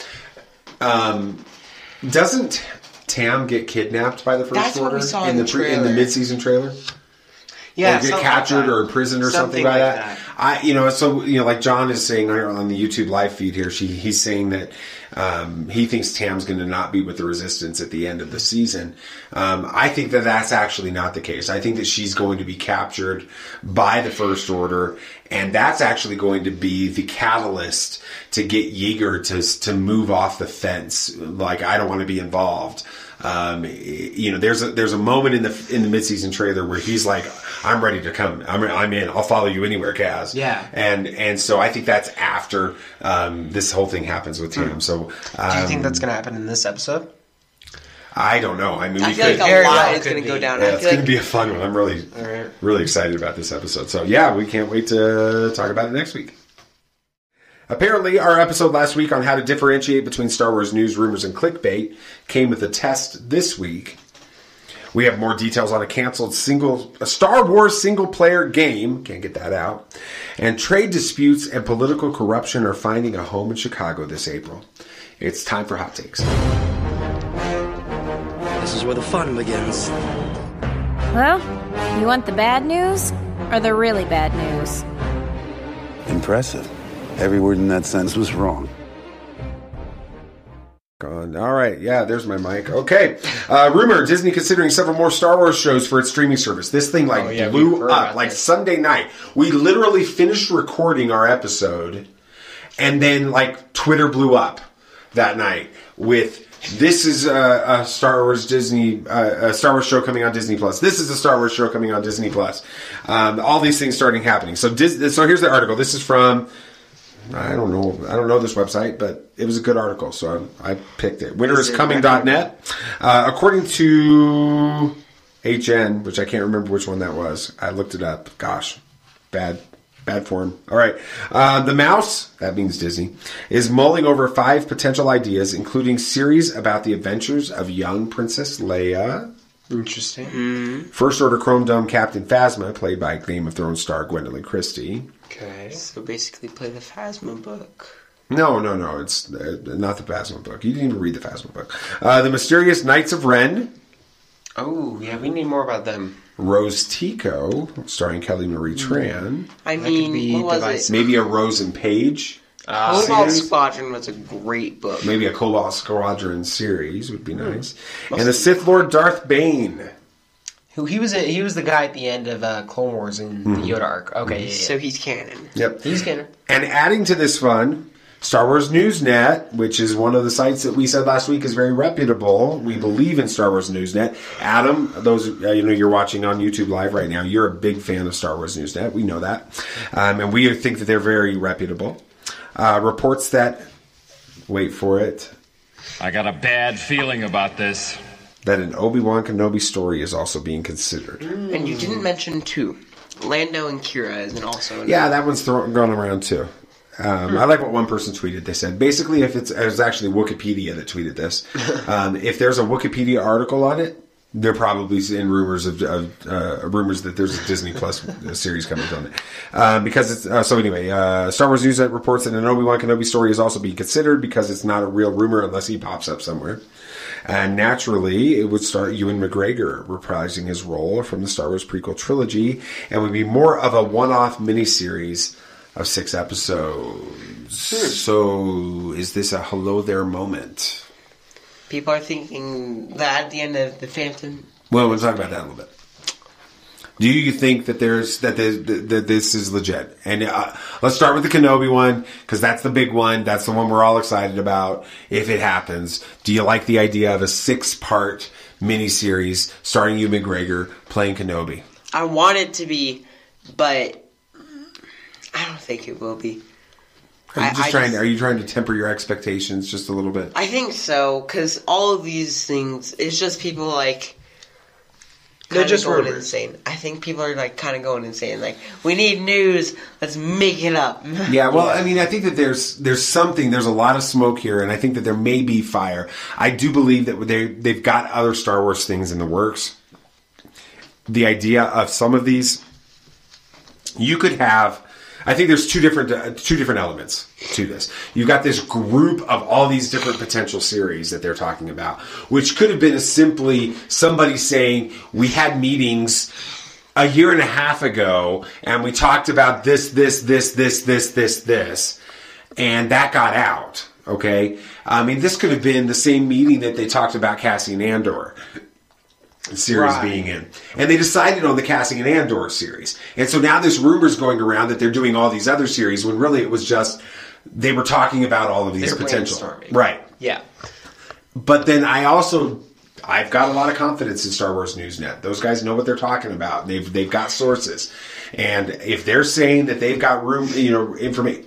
Doesn't Tam get kidnapped by the First Order what we saw in the mid-season trailer? Yeah, or get captured or imprisoned or something like that. Like John is saying on the YouTube live feed here, he's saying that he thinks Tam's going to not be with the Resistance at the end of the season. I think that that's actually not the case. I think that she's going to be captured by the First Order, and that's actually going to be the catalyst to get Yeager to move off the fence. Like, I don't want to be involved. There's a moment in the mid-season trailer where he's like, I'm ready to come. I'm in. I'll follow you anywhere, Kaz. Yeah. And so I think that's after this whole thing happens with Tam. So do you think that's going to happen in this episode? I don't know. I mean, I feel like a lot is going to go down. Yeah, it's going to be a fun one. I'm really excited about this episode. So yeah, we can't wait to talk about it next week. Apparently, our episode last week on how to differentiate between Star Wars news, rumors, and clickbait came with a test this week. We have more details on a canceled Star Wars single-player game. Can't get that out. And trade disputes and political corruption are finding a home in Chicago this April. It's time for Hot Takes. This is where the fun begins. Well, you want the bad news or the really bad news? Impressive. Every word in that sentence was wrong. Gone. All right. Yeah, there's my mic. Okay. Rumor, Disney considering several more Star Wars shows for its streaming service. This thing blew up. Like Sunday night. We literally finished recording our episode and then Twitter blew up that night with this is a Star Wars show coming on Disney Plus. This is a Star Wars show coming on Disney Plus. All these things starting happening. So here's the article. This is from I don't know this website, but it was a good article, so I picked it. Winteriscoming.net. According to HN, which I can't remember which one that was. I looked it up. Gosh, bad form. All right. The Mouse, that means Disney, is mulling over 5 potential ideas, including series about the adventures of young Princess Leia. Interesting. First Order Chrome Dome Captain Phasma, played by Game of Thrones star Gwendolyn Christie. Okay. So basically play the Phasma book. No. It's not the Phasma book. You didn't even read the Phasma book. The Mysterious Knights of Ren. Oh, yeah. We need more about them. Rose Tico, starring Kelly Marie Tran. I mean, what was it? Maybe a Rose and Page. Cobalt Squadron was a great book. Maybe a Cobalt Squadron series would be nice. And the Sith Lord Darth Bane. He was the guy at the end of Clone Wars in the Yoda arc. Okay, So he's canon. Yep. He's canon. And adding to this fun, Star Wars Newsnet, which is one of the sites that we said last week is very reputable. We believe in Star Wars Newsnet. Adam, those you're watching on YouTube Live right now, you're a big fan of Star Wars Newsnet. We know that. And we think that they're very reputable. Reports that, wait for it, I got a bad feeling about this. That an Obi-Wan Kenobi story is also being considered. And you didn't mention two. Lando and Kira isn't also. Yeah, that one's going around too. I like what one person tweeted. They said, basically, it was actually Wikipedia that tweeted this. If there's a Wikipedia article on it, they're probably in rumors of rumors that there's a Disney Plus series coming on it. Because it's so anyway. Star Wars News reports that an Obi-Wan Kenobi story is also being considered because it's not a real rumor unless he pops up somewhere. And naturally, it would start Ewan McGregor reprising his role from the Star Wars prequel trilogy, and would be more of a one-off miniseries of 6 episodes. So, is this a hello there moment? People are thinking that at the end of The Phantom. Well, we'll talk about that in a little bit. Do you think that that this is legit? And let's start with the Kenobi one, because that's the big one. That's the one we're all excited about if it happens. Do you like the idea of a 6-part miniseries starring Ewan McGregor playing Kenobi? I want it to be, but I don't think it will be. Are you trying to temper your expectations just a little bit? I think so, because all of these things, it's just people like... They're just going insane. I think people are like kind of going insane. Like, we need news. Let's make it up. Yeah, well, I mean, I think that there's a lot of smoke here, and I think that there may be fire. I do believe that they've got other Star Wars things in the works. The idea of some of these, you could have. I think there's two different elements to this. You've got this group of all these different potential series that they're talking about, which could have been simply somebody saying, we had meetings a year and a half ago, and we talked about this, and that got out. Okay? I mean, this could have been the same meeting that they talked about Cassian Andor series being in. And they decided on the Cassian Andor series. And so now there's rumors going around that they're doing all these other series when really it was just they were talking about all of these potential. Right. Yeah. But then I've got a lot of confidence in Star Wars Newsnet. Those guys know what they're talking about. They've got sources. And if they're saying that they've got information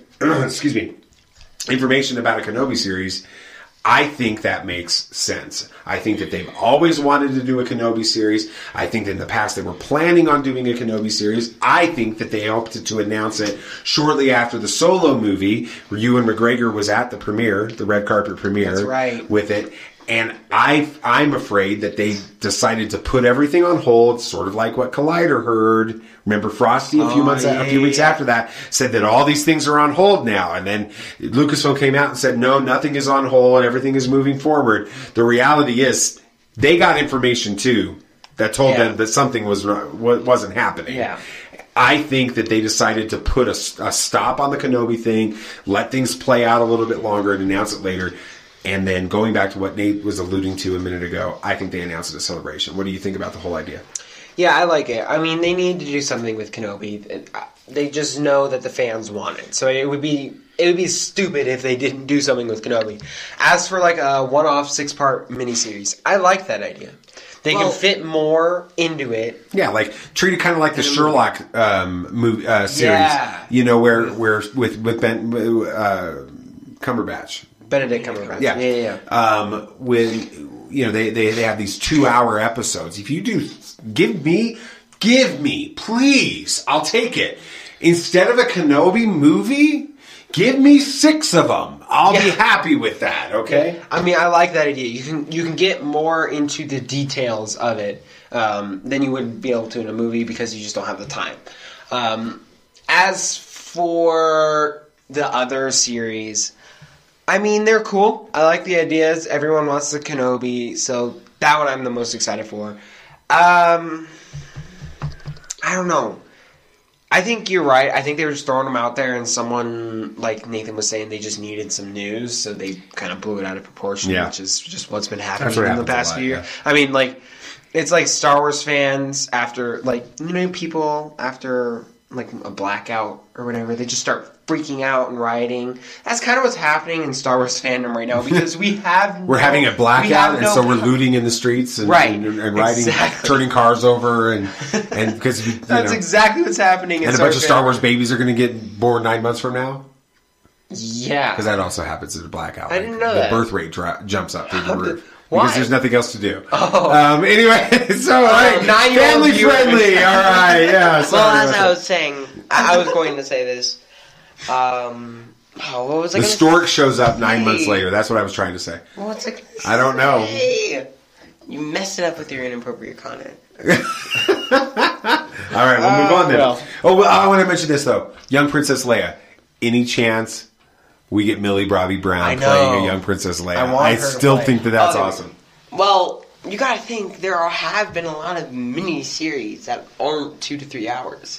about a Kenobi series, I think that makes sense. I think that they've always wanted to do a Kenobi series. I think that in the past they were planning on doing a Kenobi series. I think that they opted to announce it shortly after the Solo movie, where Ewan McGregor was at the premiere, the red carpet premiere with it. And I'm afraid that they decided to put everything on hold, sort of like what Collider heard. Remember Frosty a few weeks after that said that all these things are on hold now. And then Lucasfilm came out and said, no, nothing is on hold. Everything is moving forward. The reality is they got information too that told them that something wasn't happening. Yeah. I think that they decided to put a stop on the Kenobi thing, let things play out a little bit longer and announce it later. And then going back to what Nate was alluding to a minute ago, I think they announced it as a celebration. What do you think about the whole idea? Yeah, I like it. I mean, they need to do something with Kenobi. They just know that the fans want it. So it would be stupid if they didn't do something with Kenobi. As for like a one-off 6-part miniseries, I like that idea. They can fit more into it. Yeah, like treat it kind of like the Sherlock series. Yeah. You know, where with Ben Cumberbatch. Benedict Cumberbatch. Yeah. When they have these 2-hour episodes. If you do, give me, please, I'll take it. Instead of a Kenobi movie, give me 6 of them. I'll be happy with that. Okay. I mean, I like that idea. You can get more into the details of it than you would be able to in a movie because you just don't have the time. As for the other series, I mean, they're cool. I like the ideas. Everyone wants the Kenobi, so that one I'm the most excited for. I don't know. I think you're right. I think they were just throwing them out there, and someone, like Nathan was saying, they just needed some news, so they kind of blew it out of proportion, which is just what's been happening in the past few years. I mean, like, it's like Star Wars fans after, like, you know, people after, like, a blackout or whatever, they just start freaking out and rioting. That's kind of what's happening in Star Wars fandom right now, because we're having a blackout, and so we're looting in the streets and riding, turning cars over, and because that's exactly what's happening. And a bunch of Star Wars babies are going to get born 9 months from now. Yeah, because that also happens in a blackout. I didn't know that. The birth rate jumps up through the roof. Why? Because there's nothing else to do. Oh. Anyway, so family friendly. All right, yeah. Well, as I was saying, I was going to say this. What was I the stork shows up 9 months later. That's what I was trying to say. What's it? I don't know. You messed it up with your inappropriate content. All right, we'll move on then. I want to mention this though. Young Princess Leia. Any chance we get Millie Bobby Brown playing a young Princess Leia? I still think that's awesome. Well, you got to think there have been a lot of mini series that aren't 2 to 3 hours.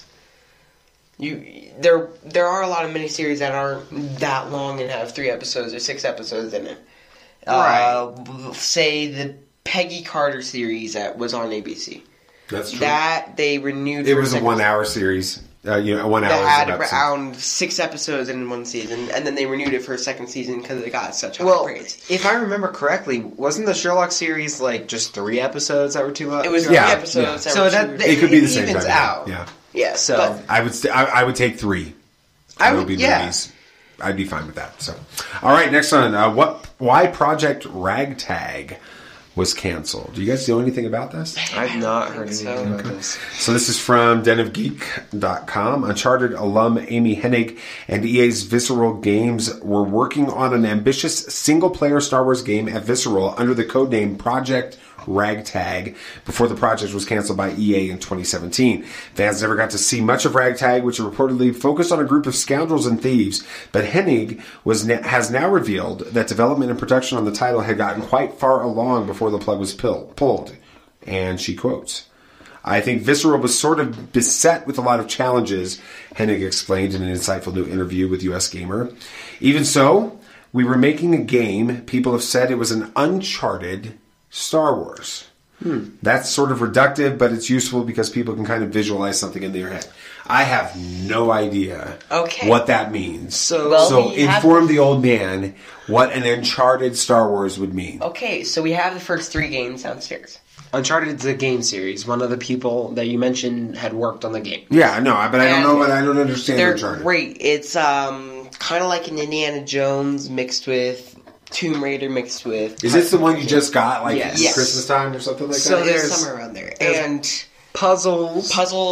There are a lot of miniseries that aren't that long and have 3 episodes or 6 episodes in it. Right. Say the Peggy Carter series that was on ABC. That's true. That they renewed. It was a 1 hour series. 1 hour. That had around 6 episodes in one season, and then they renewed it for a second season because it got such high praise. If I remember correctly, wasn't the Sherlock series like just 3 episodes that were 2 hours? It was 3 episodes. Yeah. So it could be the same evens time. out. Yeah. Yeah. So I would take 3. Movies. I'd be fine with that. So, all right, next one. Why Project Ragtag was canceled? Do you guys know anything about this? I've not heard anything about this. So this is from denofgeek.com. Uncharted alum Amy Hennig and EA's Visceral Games were working on an ambitious single-player Star Wars game at Visceral under the codename Project Ragtag before the project was canceled by EA in 2017. Fans never got to see much of Ragtag, which reportedly focused on a group of scoundrels and thieves, but Hennig has now revealed that development and production on the title had gotten quite far along before the plug was pulled. And she quotes, "I think Visceral was sort of beset with a lot of challenges," Hennig explained in an insightful new interview with US Gamer. "Even so, we were making a game. People have said it was an Uncharted Star Wars." That's sort of reductive, but it's useful because people can kind of visualize something in their head. I have no idea what that means. So inform the old man what an Uncharted Star Wars would mean. Okay, so we have the first 3 games downstairs. Uncharted is a game series. One of the people that you mentioned had worked on the game. Yeah, no, but I don't know. But I don't understand Uncharted. They're great. It's kind of like an Indiana Jones mixed with Tomb Raider mixed with... Is this the one you just got, like, Christmas time or something like that? So there's somewhere around there. And puzzles,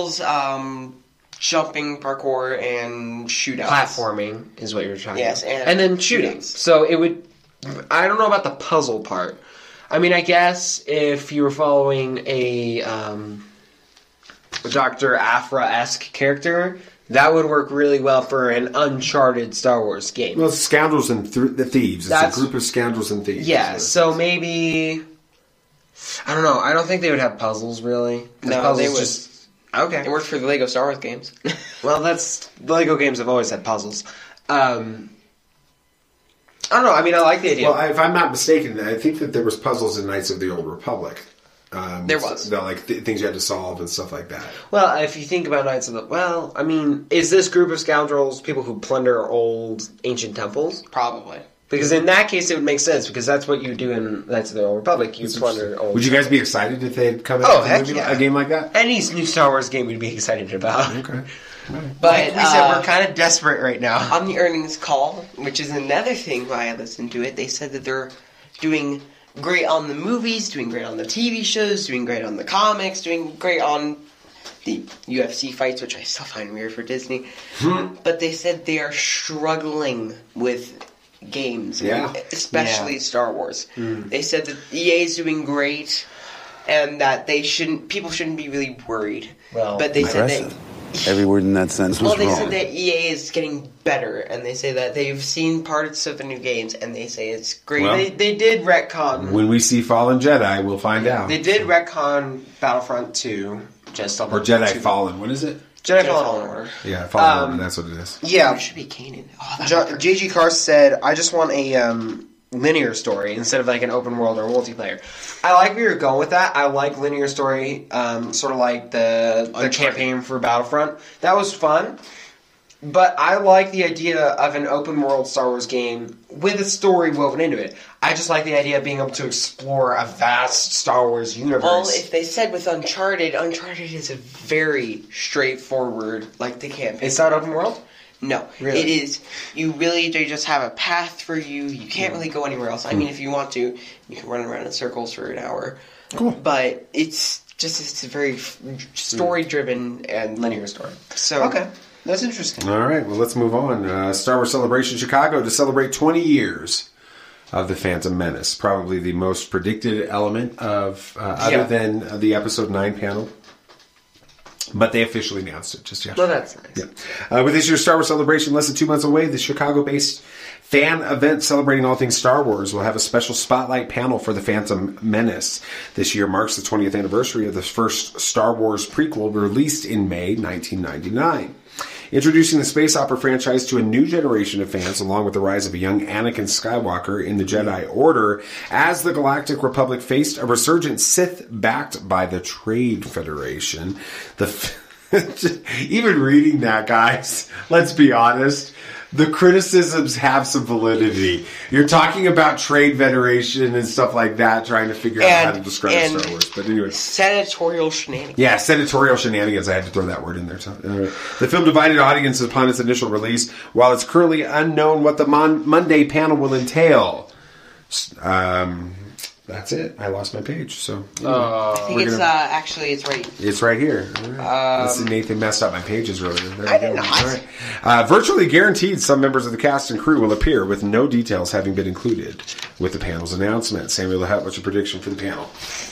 jumping, parkour, and shootouts. Platforming is what you're talking about. Yes, and then shooting. So it would... I don't know about the puzzle part. I mean, I guess if you were following a Dr. Aphra-esque character... That would work really well for an Uncharted Star Wars game. Well, it's Scoundrels and the Thieves. It's a group of Scoundrels and Thieves. Yeah, so maybe... I don't know. I don't think they would have puzzles, really. No, they would. Just... Okay. It worked for the Lego Star Wars games. Well, the Lego games have always had puzzles. I don't know. I mean, I like the idea. Well, if I'm not mistaken, I think that there was puzzles in Knights of the Old Republic. There was. Things you had to solve and stuff like that. Well, if you think about Knights of the... Well, I mean, is this group of scoundrels people who plunder old ancient temples? Probably. Because in that case, it would make sense, because that's what you do in Knights of the Old Republic. You plunder old... Would you guys be excited if they had come out with a game like that? Any new Star Wars game we'd be excited about. Okay. But like we said, we're kind of desperate right now. On the earnings call, which is another thing why I listened to it, they said that they're doing great on the movies, doing great on the TV shows, doing great on the comics, doing great on the UFC fights, which I still find weird for Disney. But they said they are struggling with games, especially Star Wars. They said that EA is doing great, and that people shouldn't be really worried. Well, but they said that... Every word in that sentence was they wrong. said that EA is getting better, and they say that they've seen parts of the new games, and they say it's great. Well, they did retcon. When we see Fallen Jedi, we'll find out. They did retcon Battlefront 2 just Or Jedi Fallen. What is it? Jedi Fallen Order. Yeah, Fallen Order. That's what it is. Yeah. It should be Kanan. Oh, J.G. Carson said, I just want a linear story instead of like an open world or multiplayer. I like where you're going with that. I like linear story, sort of like the campaign for Battlefront. That was fun. But I like the idea of an open world Star Wars game with a story woven into it. I just like the idea of being able to explore a vast Star Wars universe. Well, if they said with Uncharted is a very straightforward, like the campaign. It's not open world? No. Really? It is. They just have a path for you. You can't really go anywhere else. I mean, if you want to, you can run around in circles for an hour. Cool. But it's a very story-driven and linear story. So, okay. That's interesting. All right, well, let's move on. Star Wars Celebration Chicago to celebrate 20 years of The Phantom Menace. Probably the most predicted element of, other than the Episode 9 panel. But they officially announced it just yesterday. Well, that's nice. Yeah. With this year's Star Wars Celebration less than 2 months away, the Chicago-based fan event celebrating all things Star Wars will have a special spotlight panel for The Phantom Menace. This year marks the 20th anniversary of the first Star Wars prequel released in May 1999. Introducing the space opera franchise to a new generation of fans, along with the rise of a young Anakin Skywalker in the Jedi Order, as the Galactic Republic faced a resurgent Sith backed by the Trade Federation. Even reading that, guys, let's be honest, the criticisms have some validity. You're talking about Trade Federation and stuff like that, trying to figure out how to describe Star Wars. But anyway, senatorial shenanigans. Yeah, senatorial shenanigans. I had to throw that word in there. The film divided audiences upon its initial release, while it's currently unknown what the Monday panel will entail. That's it. I lost my page. So I think it's actually it's right. It's right here. Right. Nathan messed up my pages earlier. I did not. All right. Virtually guaranteed, some members of the cast and crew will appear, with no details having been included with the panel's announcement. Samuel, what's your prediction for the panel?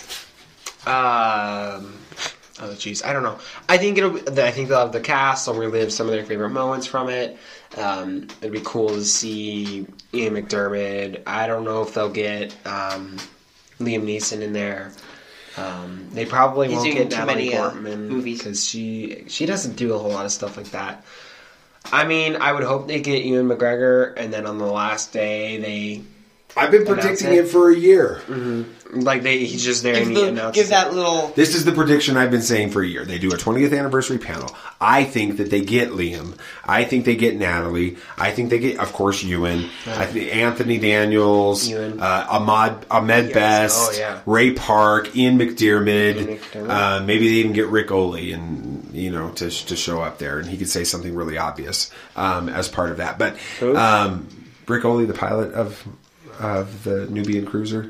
Oh, jeez, I don't know. I think they'll have the cast. They'll relive some of their favorite moments from it. It'd be cool to see Ian McDiarmid. I don't know if they'll get Liam Neeson in there. They probably won't get Natalie Portman movies because she doesn't do a whole lot of stuff like that. I mean, I would hope they get Ewan McGregor, and then on the last day I've been predicting it for a year. Mm-hmm. Like he's just there and he announces give that little... This is the prediction I've been saying for a year. They do a 20th anniversary panel. I think that they get Liam. I think they get Natalie. I think they get, of course, Ewan. I think Anthony Daniels, Ahmed Best, Ray Park, Ian McDiarmid. Maybe they even get Rick Oley and to show up there, and he could say something really obvious as part of that. But Rick Oley, the pilot of the Nubian cruiser.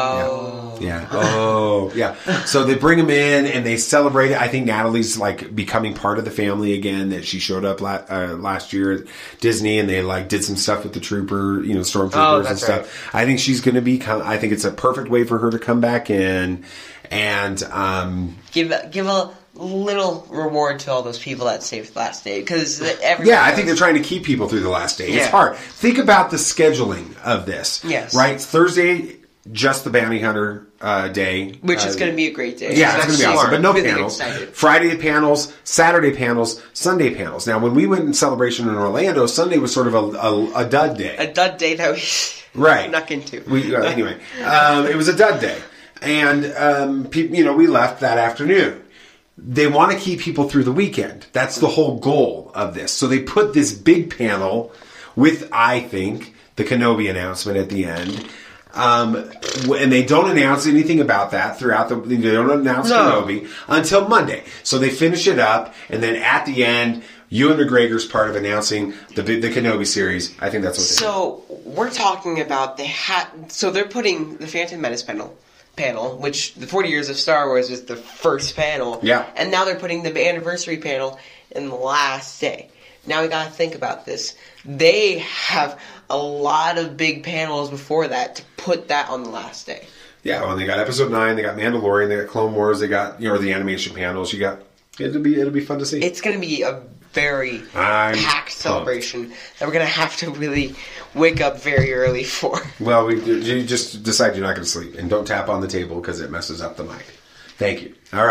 Yeah. So they bring him in and they celebrate it. I think Natalie's like becoming part of the family again. That she showed up last year at Disney and they like did some stuff with the stormtroopers and stuff. Right. I think she's going to be. I think it's a perfect way for her to come back in and give a little reward to all those people that saved the last day because I think they're trying to keep people through the last day. It's hard. Think about the scheduling of this. Yes. Right? Thursday, just the Bounty Hunter day. Which is going to be a great day. Yeah, it's going to be awesome. But no really panels. Excited. Friday panels, Saturday panels, Sunday panels. Now, when we went in celebration in Orlando, Sunday was sort of a dud day. A dud day that we snuck into. Anyway, it was a dud day. And, we left that afternoon. They want to keep people through the weekend. That's the whole goal of this. So they put this big panel with, I think, the Kenobi announcement at the end. And they don't announce anything about that throughout they don't announce Kenobi until Monday. So they finish it up, and then at the end, Ewan McGregor's part of announcing the Kenobi series. I think that's what they do. So we're talking about so they're putting the Phantom Menace panel, which the 40 years of Star Wars was the first panel. Yeah. And now they're putting the anniversary panel in the last day. Now we gotta think about this. They have a lot of big panels before that to put that on the last day. Yeah, well, they got Episode 9, they got Mandalorian, they got Clone Wars, they got the animation panels. It'll be fun to see. It's gonna be a very packed celebration that we're gonna have to really wake up very early for. Well, you just decide you're not going to sleep and don't tap on the table because it messes up the mic. Thank you. All right.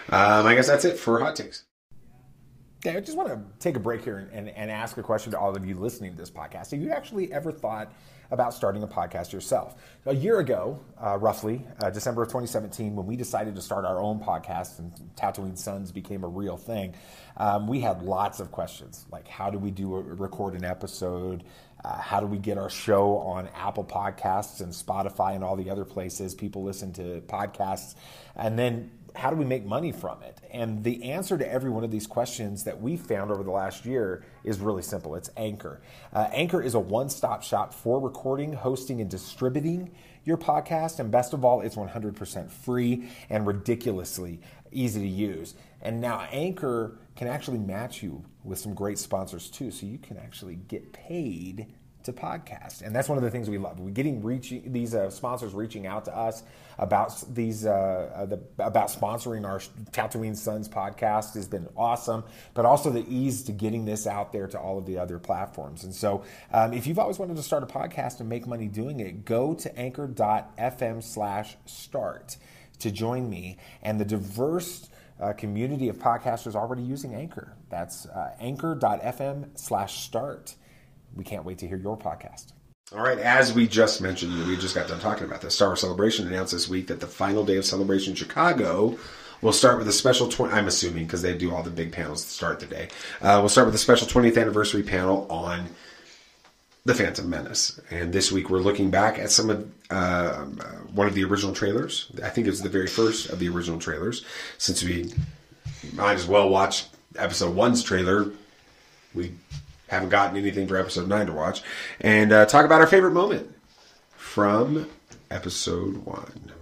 I guess that's it for Hot Takes. Yeah, I just want to take a break here and ask a question to all of you listening to this podcast. Have you actually ever thought about starting a podcast yourself? A year ago, roughly, December of 2017, when we decided to start our own podcast and Tatooine Sons became a real thing, we had lots of questions, like how do we record an episode? How do we get our show on Apple Podcasts and Spotify and all the other places people listen to podcasts? And then how do we make money from it? And the answer to every one of these questions that we found over the last year is really simple. It's Anchor. Anchor is a one-stop shop for recording, hosting, and distributing your podcast. And best of all, it's 100% free and ridiculously easy to use. And now Anchor can actually match you with some great sponsors too, so you can actually get paid to podcast. And that's one of the things we love. We're getting these sponsors reaching out to us about about sponsoring our Tatooine Sons podcast has been awesome, but also the ease to getting this out there to all of the other platforms. And so if you've always wanted to start a podcast and make money doing it, go to anchor.fm/start to join me and the diverse community of podcasters already using Anchor. That's anchor.fm/start. We can't wait to hear your podcast. All right, as we just mentioned, we just got done talking about this. Star Wars Celebration announced this week that the final day of Celebration Chicago will start with a special, I'm assuming, because they do all the big panels to start the day. We'll start with a special 20th anniversary panel on The Phantom Menace. And this week we're looking back at some of one of the original trailers. I think it's the very first of the original trailers, since we might as well watch Episode 1's trailer. We haven't gotten anything for Episode 9 to watch. And talk about our favorite moment from Episode 1.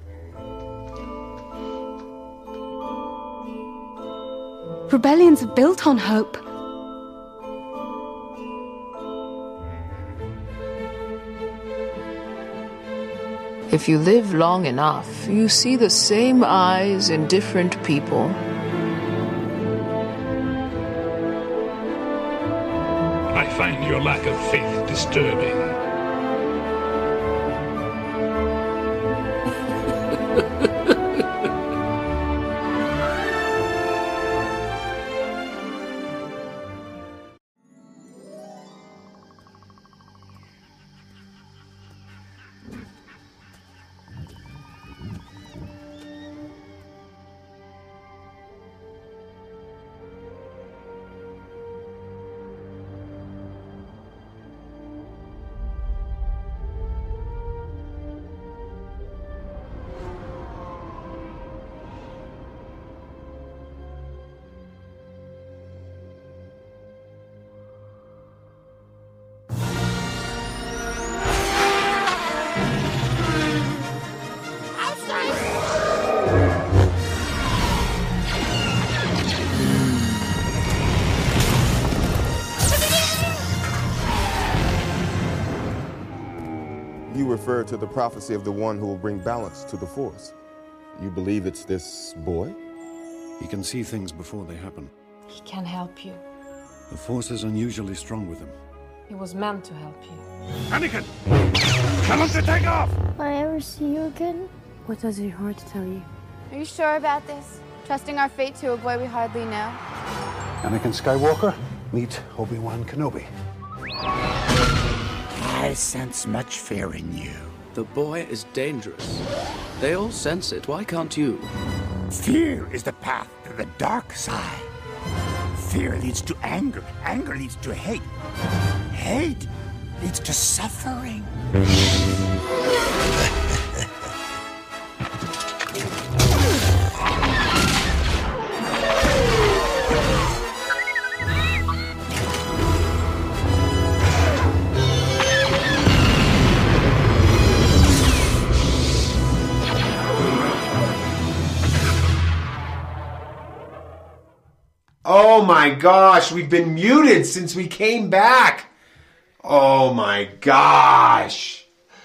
Rebellions are built on hope. If you live long enough, you see the same eyes in different people. I find your lack of faith disturbing. To the prophecy of the one who will bring balance to the Force. You believe it's this boy? He can see things before they happen. He can help you. The Force is unusually strong with him. He was meant to help you. Anakin! Tell him to take off! Will I ever see you again? What does your heart tell you? Are you sure about this? Trusting our fate to a boy we hardly know? Anakin Skywalker, meet Obi-Wan Kenobi. I sense much fear in you. The boy is dangerous. They all sense it. Why can't you? Fear is the path to the dark side. Fear leads to anger. Anger leads to hate. Hate leads to suffering. Oh my gosh, we've been muted since we came back. Oh my gosh.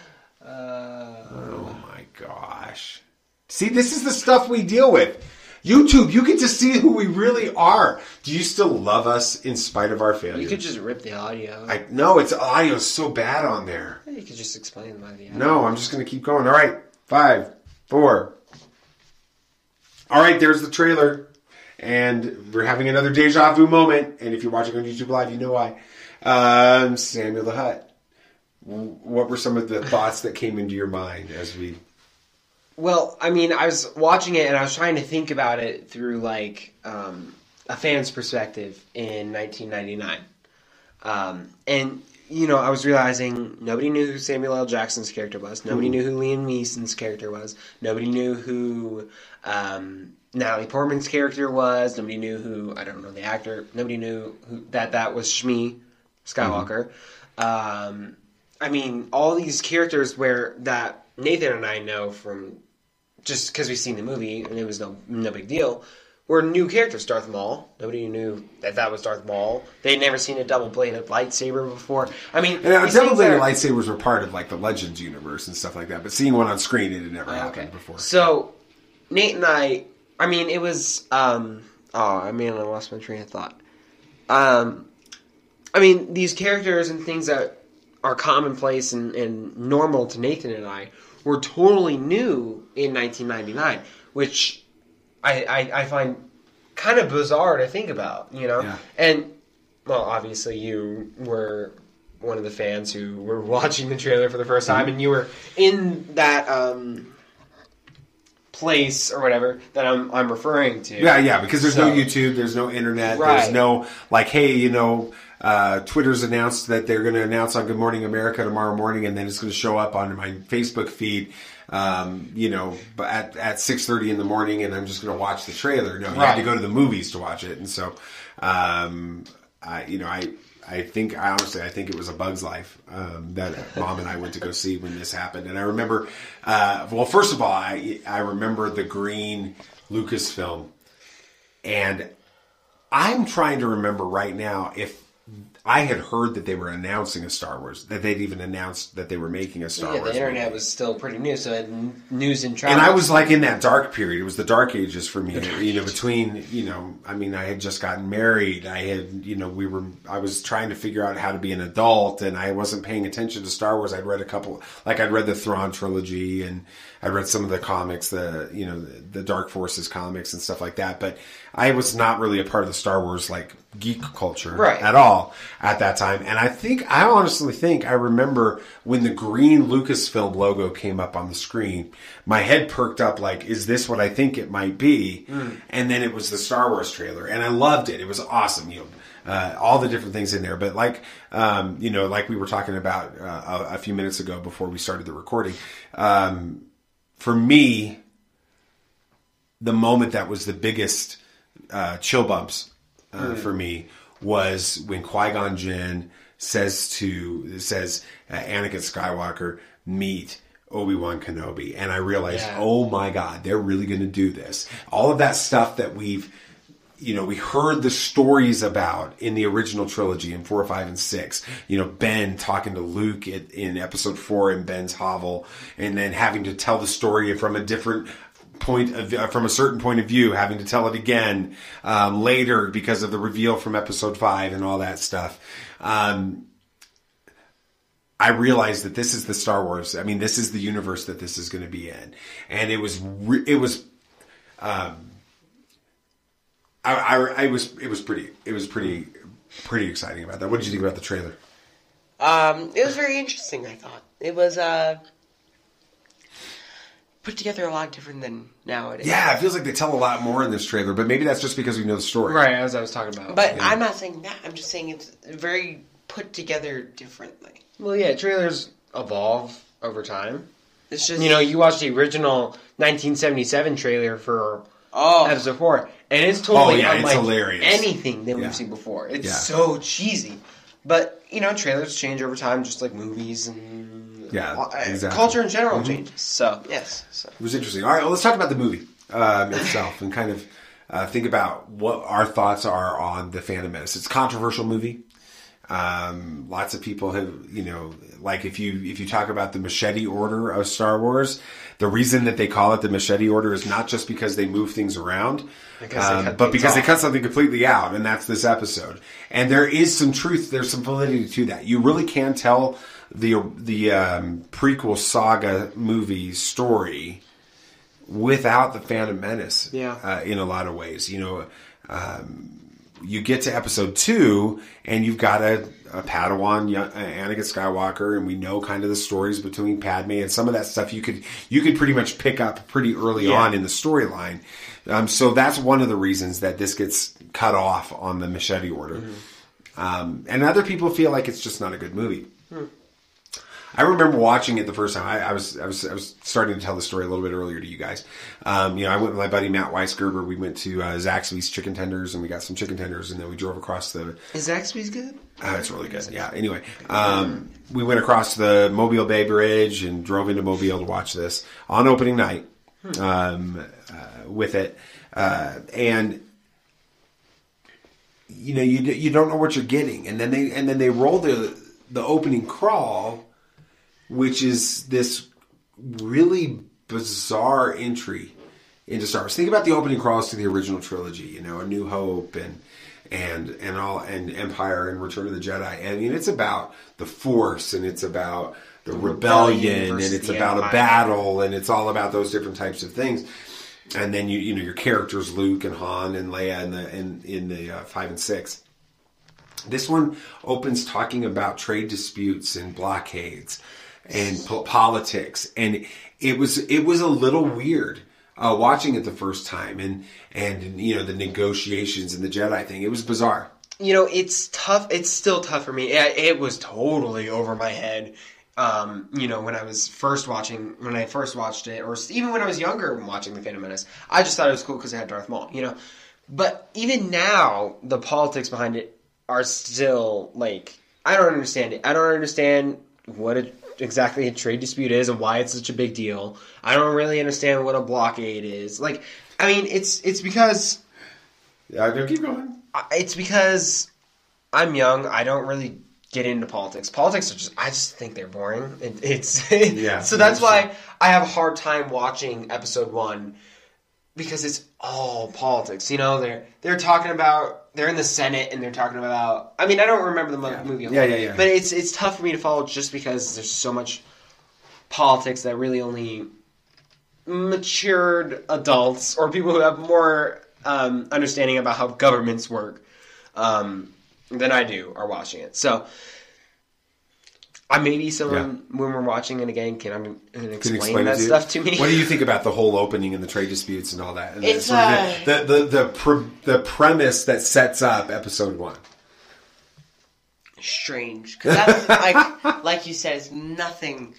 Oh my gosh. See, this is the stuff we deal with. YouTube, you get to see who we really are. Do you still love us in spite of our failures? You could just rip the audio. No, it's audio is so bad on there. You could just explain why the audio. No, I'm just going to keep going. All right, 5, 4. All right, there's the trailer. And we're having another deja vu moment. And if you're watching on YouTube Live, you know why. Samuel the Hutt. What were some of the thoughts that came into your mind as we... Well, I mean, I was watching it and I was trying to think about it through, like, a fan's perspective in 1999. And, you know, I was realizing nobody knew who Samuel L. Jackson's character was. Nobody knew who Liam Neeson's character was. Nobody knew who Natalie Portman's character was. Nobody knew who, I don't know the actor. Nobody knew who that was Shmi Skywalker. I mean, all these characters that Nathan and I know from just because we've seen the movie and it was no big deal, were new characters. Darth Maul. Nobody knew that was Darth Maul. They'd never seen a double-bladed lightsaber before. I mean, double-bladed lightsabers were part of like the Legends universe and stuff like that, but seeing one on screen, it had never happened before. So, Nate and I mean, it was... I lost my train of thought. I mean, these characters and things that are commonplace and normal to Nathan and I were totally new in 1999, which I find kind of bizarre to think about, you know? Yeah. And, well, obviously you were one of the fans who were watching the trailer for the first time, and you were in that place or whatever that I'm referring to. Yeah, because there's no YouTube, there's no internet, there's no, like, hey, you know... Twitter's announced that they're going to announce on Good Morning America tomorrow morning, and then it's going to show up on my Facebook feed, you know, at 6:30 in the morning, and I'm just going to watch the trailer. No, you had to go to the movies to watch it, and so, I think it was A Bug's Life that Mom and I went to go see when this happened, and I remember, first of all, I remember the green Lucasfilm, and I'm trying to remember right now if I had heard that they were announcing a Star Wars, that they'd even announced that they were making a Star Wars. The internet was still pretty new, so it had news and travel. And I was like in that dark period. It was the dark ages for me. Between, I had just gotten married. I was trying to figure out how to be an adult, and I wasn't paying attention to Star Wars. I'd read I'd read the Thrawn trilogy, and I read some of the comics, the Dark Forces comics and stuff like that, but I was not really a part of the Star Wars, like, geek culture at all at that time. And I honestly think I remember when the green Lucasfilm logo came up on the screen, my head perked up like, is this what I think it might be? And then it was the Star Wars trailer, and I loved it. It was awesome, all the different things in there. But like we were talking about a few minutes ago before we started the recording, for me, the moment that was the biggest chill bumps for me was when Qui-Gon Jinn says Anakin Skywalker, meet Obi-Wan Kenobi. And I realized, oh my God, they're really going to do this. All of that stuff that we heard the stories about in the original trilogy in 4, 5, and 6. Ben talking to Luke in episode 4 in Ben's hovel, and then having to tell the story from a different from a certain point of view, having to tell it again later because of the reveal from episode 5 and all that stuff. I realized that this is the Star Wars. I mean, this is the universe that this is going to be in, and it was pretty exciting about that. What did you think about the trailer? It was very interesting. I thought it was put together a lot different than nowadays. Yeah, it feels like they tell a lot more in this trailer, but maybe that's just because we know the story. Right, as I was talking about. But I'm not saying that. I'm just saying it's very put together differently. Well, yeah, trailers evolve over time. It's just... you watch the original 1977 trailer for episode 4, and it's totally unlike hilarious. Anything that we've seen before. It's so cheesy. But, trailers change over time, just like movies and... exactly. Culture in general changes. So, yes. It was interesting. All right, well, let's talk about the movie itself and kind of think about what our thoughts are on The Phantom Menace. It's a controversial movie. Lots of people have, like if you talk about the machete order of Star Wars, the reason that they call it the machete order is not just because they move things around, but because they cut something completely out, and that's this episode. And there is some truth, there's some validity to that. You really can tell the prequel saga movie story without the Phantom Menace. Yeah. In a lot of ways, you get to episode 2 and you've got a Padawan, Anakin Skywalker, and we know kind of the stories between Padme and some of that stuff you could pretty much pick up pretty early on in the storyline. So that's one of the reasons that this gets cut off on the Machete Order. Mm-hmm. And other people feel like it's just not a good movie. I remember watching it the first time. I was starting to tell the story a little bit earlier to you guys. I went with my buddy Matt Weisgerber. We went to Zaxby's Chicken Tenders, and we got some chicken tenders, and then we drove across the... Is Zaxby's good? It's really good, yeah. Anyway, we went across the Mobile Bay Bridge and drove into Mobile to watch this on opening night with it. And... you don't know what you're getting, and then they roll the opening crawl, which is this really bizarre entry into Star Wars. Think about the opening crawls to the original trilogy, A New Hope and Empire and Return of the Jedi. And it's about the Force, and it's about the rebellion, and it's about a battle, and it's all about those different types of things. And then your characters Luke and Han and Leia in the 5 and 6. This one opens talking about trade disputes and blockades and politics, and it was a little weird watching it the first time, and the negotiations and the Jedi thing. It was bizarre. It's tough. It's still tough for me. It was totally over my head. When I first watched it, or even when I was younger watching The Phantom Menace, I just thought it was cool because it had Darth Maul, But even now, the politics behind it are still, I don't understand it. I don't understand what exactly a trade dispute is and why it's such a big deal. I don't really understand what a blockade is. It's because... Yeah, keep going. It's because I'm young. I don't really get into politics. Politics are I just think they're boring. So that's why I have a hard time watching episode 1, because it's all politics. They're talking about, they're in the Senate and they're talking about, I don't remember the movie. Yeah. But it's tough for me to follow just because there's so much politics that really only matured adults or people who have more understanding about how governments work than I do are watching it. So maybe someone, when we're watching it again, can explain that stuff to me. What do you think about the whole opening and the trade disputes and all that? And it's the premise that sets up episode 1. Strange, because that's like you said, it's nothing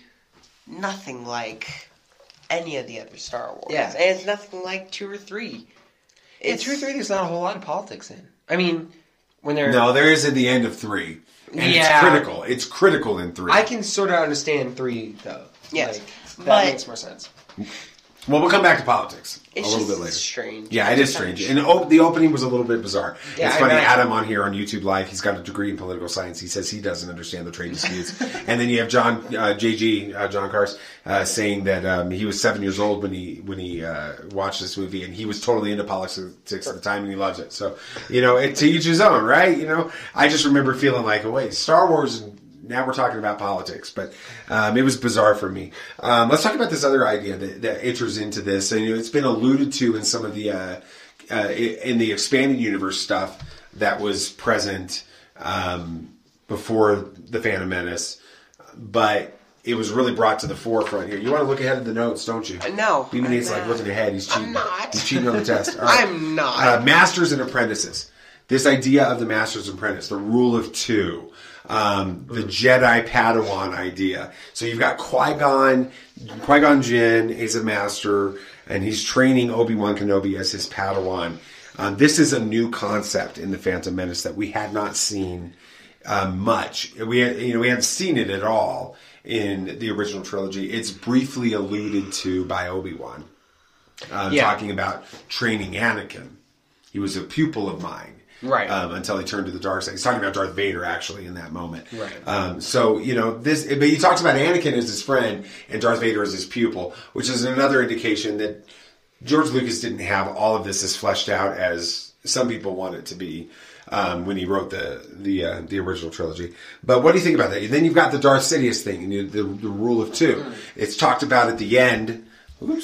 like any of the other Star Wars. Yeah, and it's nothing like 2 or 3. In 2 or 3, there's not a whole lot of politics in. When they're... No, there is at the end of 3. And it's critical. It's critical in 3. I can sort of understand 3, though. Yes. That makes more sense. Well, we'll come back to politics a it's little just bit later. Strange. Yeah, it is strange. And the opening was a little bit bizarre. Yeah, it's funny, Adam on here on YouTube Live, he's got a degree in political science. He says he doesn't understand the trade disputes. And then you have John Kars, saying that he was 7 years old when he watched this movie, and he was totally into politics at the time, and he loves it. So, to each his own, right? I just remember feeling like, oh, wait, Star Wars, and now we're talking about politics. But it was bizarre for me. Let's talk about this other idea that enters into this. And, it's been alluded to in some of the in the expanded universe stuff that was present before The Phantom Menace, but it was really brought to the forefront here. You want to look ahead of the notes, don't you? No. Even Nate's like looking ahead. He's cheating. I'm not. He's cheating on the test. All right. I'm not. Masters and apprentices. This idea of the Masters and Apprentice, the rule of 2. The Jedi Padawan idea. So you've got Qui-Gon Jinn is a master, and he's training Obi-Wan Kenobi as his Padawan. This is a new concept in The Phantom Menace that we had not seen much. We haven't seen it at all in the original trilogy. It's briefly alluded to by Obi-Wan, talking about training Anakin. He was a pupil of mine. Right. Until he turned to the dark side. He's talking about Darth Vader, actually, in that moment. Right. But he talks about Anakin as his friend and Darth Vader as his pupil, which is another indication that George Lucas didn't have all of this as fleshed out as some people want it to be when he wrote the original trilogy. But what do you think about that? And then you've got the Darth Sidious thing, and the rule of 2. It's talked about at the end. Oops.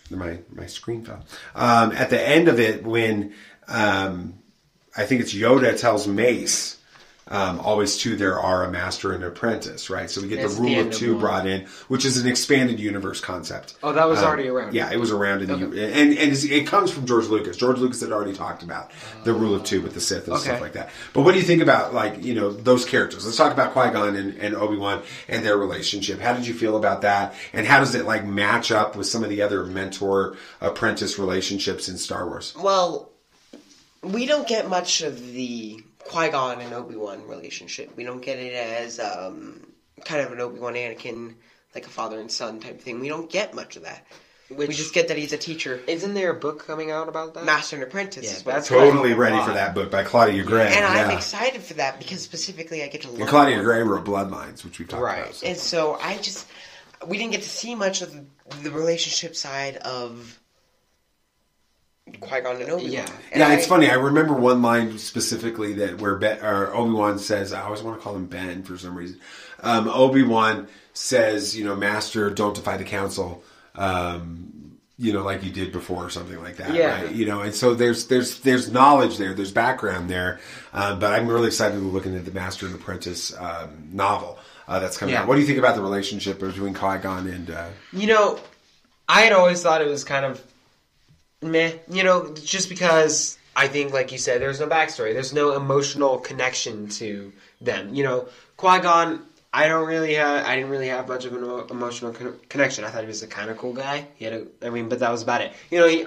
My screen fell. At the end of it, when I think it's Yoda tells Mace, always two there are a master and an apprentice, right? So we get That's the rule the of end of two one. brought in, which is an expanded universe concept. Oh, that was already around. Yeah, it was around in the and it comes from George Lucas. George Lucas had already talked about the rule of two with the Sith and stuff like that. But what do you think about those characters? Let's talk about Qui-Gon and Obi-Wan and their relationship. How did you feel about that? And how does it match up with some of the other mentor-apprentice relationships in Star Wars? Well, we don't get much of the Qui-Gon and Obi-Wan relationship. We don't get it as kind of an Obi-Wan Anakin, like a father and son type thing. We don't get much of that. We just get that he's a teacher. Isn't there a book coming out about that? Master and Apprentice. Yeah, is what that's it's called. Totally ready for that book by Claudia Gray. And I'm excited for that because specifically I get to learn. And Claudia Gray wrote Bloodlines, which we've talked about. So. And so we didn't get to see much of the relationship side of Qui-Gon and Obi-Wan. Yeah, it's funny. I remember one line specifically where Obi-Wan says, I always want to call him Ben for some reason. Obi-Wan says, Master, don't defy the council, like you did before or something like that. Yeah. Right? And so there's knowledge there, there's background there. But I'm really excited to look into the Master and Apprentice novel that's coming out. What do you think about the relationship between Qui-Gon and... I had always thought it was kind of meh, just because I think, like you said, there's no backstory. There's no emotional connection to them. Qui-Gon, I didn't really have much of an emotional connection. I thought he was a kind of cool guy. But that was about it.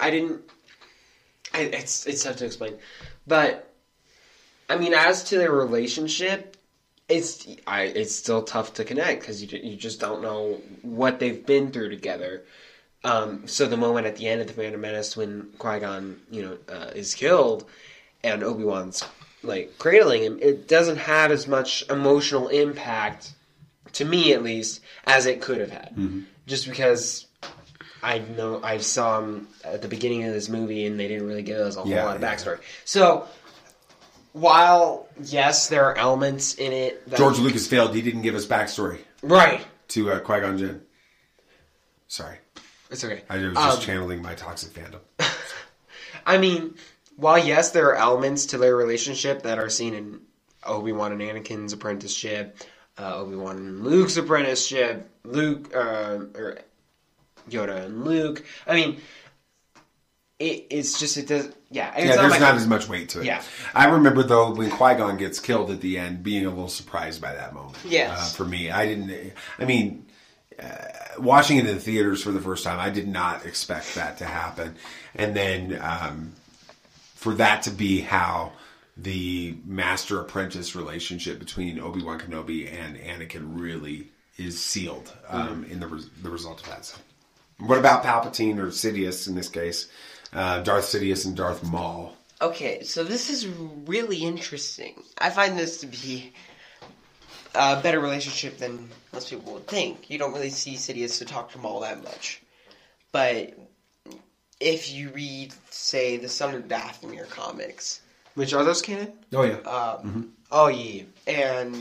It's tough to explain. But, as to their relationship, it's still tough to connect because you just don't know what they've been through together. So the moment at the end of The Phantom Menace when Qui-Gon, is killed and Obi-Wan's, cradling him, it doesn't have as much emotional impact, to me at least, as it could have had. Mm-hmm. Just because I saw him at the beginning of this movie and they didn't really give us a whole lot of backstory. So, while, yes, there are elements in it that... George Lucas failed. He didn't give us backstory. Right. To Qui-Gon Jinn. Sorry. It's okay. I was just channeling my toxic fandom. While yes, there are elements to their relationship that are seen in Obi-Wan and Anakin's apprenticeship, Obi-Wan and Luke's apprenticeship, or Yoda and Luke. It's just, it does, there's not as much weight to it. Yeah. I remember, though, when Qui-Gon gets killed at the end, being a little surprised by that moment. Yes. For me, watching it in the theaters for the first time, I did not expect that to happen. And then for that to be how the master-apprentice relationship between Obi-Wan Kenobi and Anakin really is sealed in the result of that. So, what about Palpatine, or Sidious in this case? Darth Sidious and Darth Maul. Okay, so this is really interesting. I find this to be a better relationship than most people would think. You don't really see Sidious to talk to Maul that much. But if you read, say, the Son of Dathomir comics... Which are those canon? Oh, yeah. Oh, yeah. And...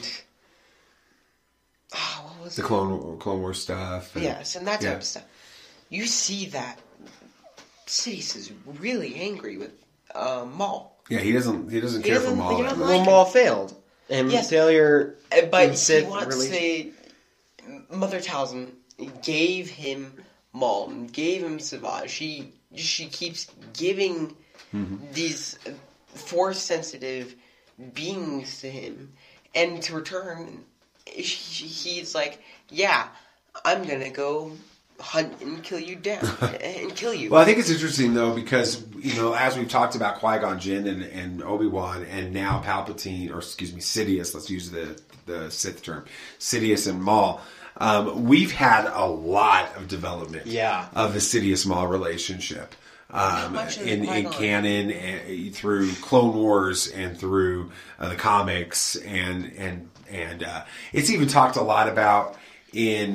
what was the Clone Wars stuff. Yes, and that type of stuff. You see that Sidious is really angry with Maul. Yeah, he doesn't care for Maul. Maul failed. And failure... But he wants to... Mother Talzin gave him Maul, gave him Savage. She keeps giving these Force-sensitive beings to him. And to return, he's like, yeah, I'm going to go hunt and kill you down. And kill you. Well, I think it's interesting, though, because, as we've talked about Qui-Gon Jinn and Obi-Wan, and now Palpatine, or excuse me, Sidious, let's use the Sith term, Sidious and Maul, we've had a lot of development of the Sidious-Maul relationship. In canon, through Clone Wars and through the comics, and it's even talked a lot about in,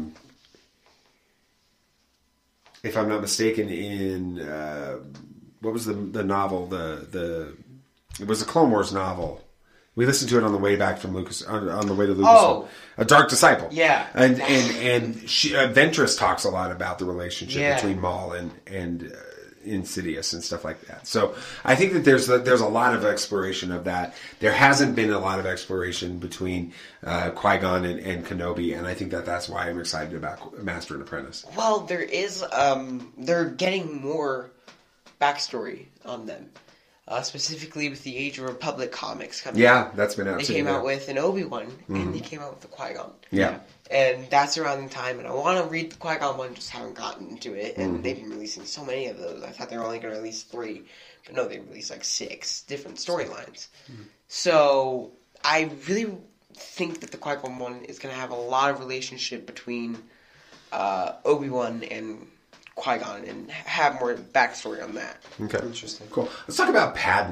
if I'm not mistaken, in what was the novel? It was a Clone Wars novel We listened to it on the way back from Lucas, on the way to Lucasfilm. Oh. A Dark Disciple. Yeah. And Ventress talks a lot about the relationship between Maul and Insidious and stuff like that. So I think that there's a lot of exploration of that. There hasn't been a lot of exploration between Qui-Gon and Kenobi, and I think that's why I'm excited about Master and Apprentice. Well, there is, they're getting more backstory on them. Specifically with the Age of Republic comics coming out. Yeah, that's been out They too. came out with an Obi-Wan, Mm-hmm. and they came out with the Qui-Gon. Yeah. And that's around the time, and I want to read the Qui-Gon one, just haven't gotten to it, and Mm-hmm. they've been releasing so many of those. I thought they were only going to release 3, but no, they released like 6 different storylines. Mm-hmm. So, I really think that the Qui-Gon one is going to have a lot of relationship between Obi-Wan and Qui-Gon, and have more backstory on that. Okay. Interesting. Cool. Let's talk about Padme.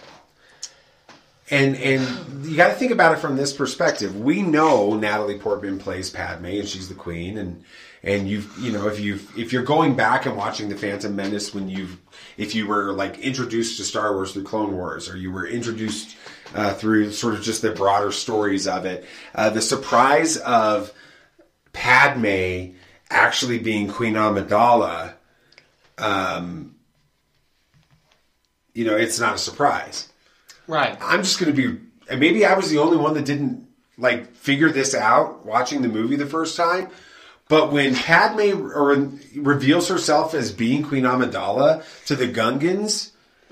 And you got to think about it from this perspective. We know Natalie Portman plays Padme, and she's the queen. And if you're going back and watching the Phantom Menace if you were like introduced to Star Wars through Clone Wars, or you were introduced through sort of just the broader stories of it, the surprise of Padme actually being Queen Amidala, it's not a surprise. Right. I'm just going to be... Maybe I was the only one that didn't, figure this out watching the movie the first time. But when Padme reveals herself as being Queen Amidala to the Gungans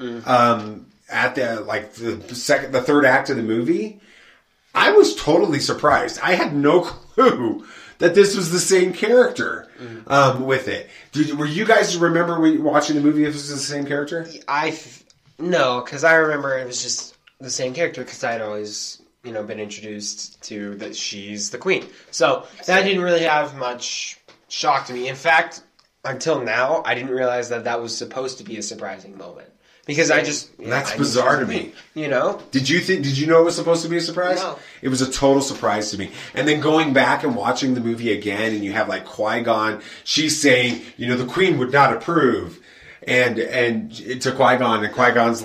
at the third act of the movie, I was totally surprised. I had no clue that this was the same character with it. Were you guys remember watching the movie if it was the same character? No, because I remember it was just the same character because I'd always, been introduced to that she's the queen. So that didn't really have much shock to me. In fact, until now, I didn't realize that was supposed to be a surprising moment. Because that's bizarre to me. Did you know it was supposed to be a surprise? No. It was a total surprise to me. And then going back and watching the movie again, and you have Qui-Gon, she's saying, the queen would not approve. And to Qui-Gon, and Qui-Gon's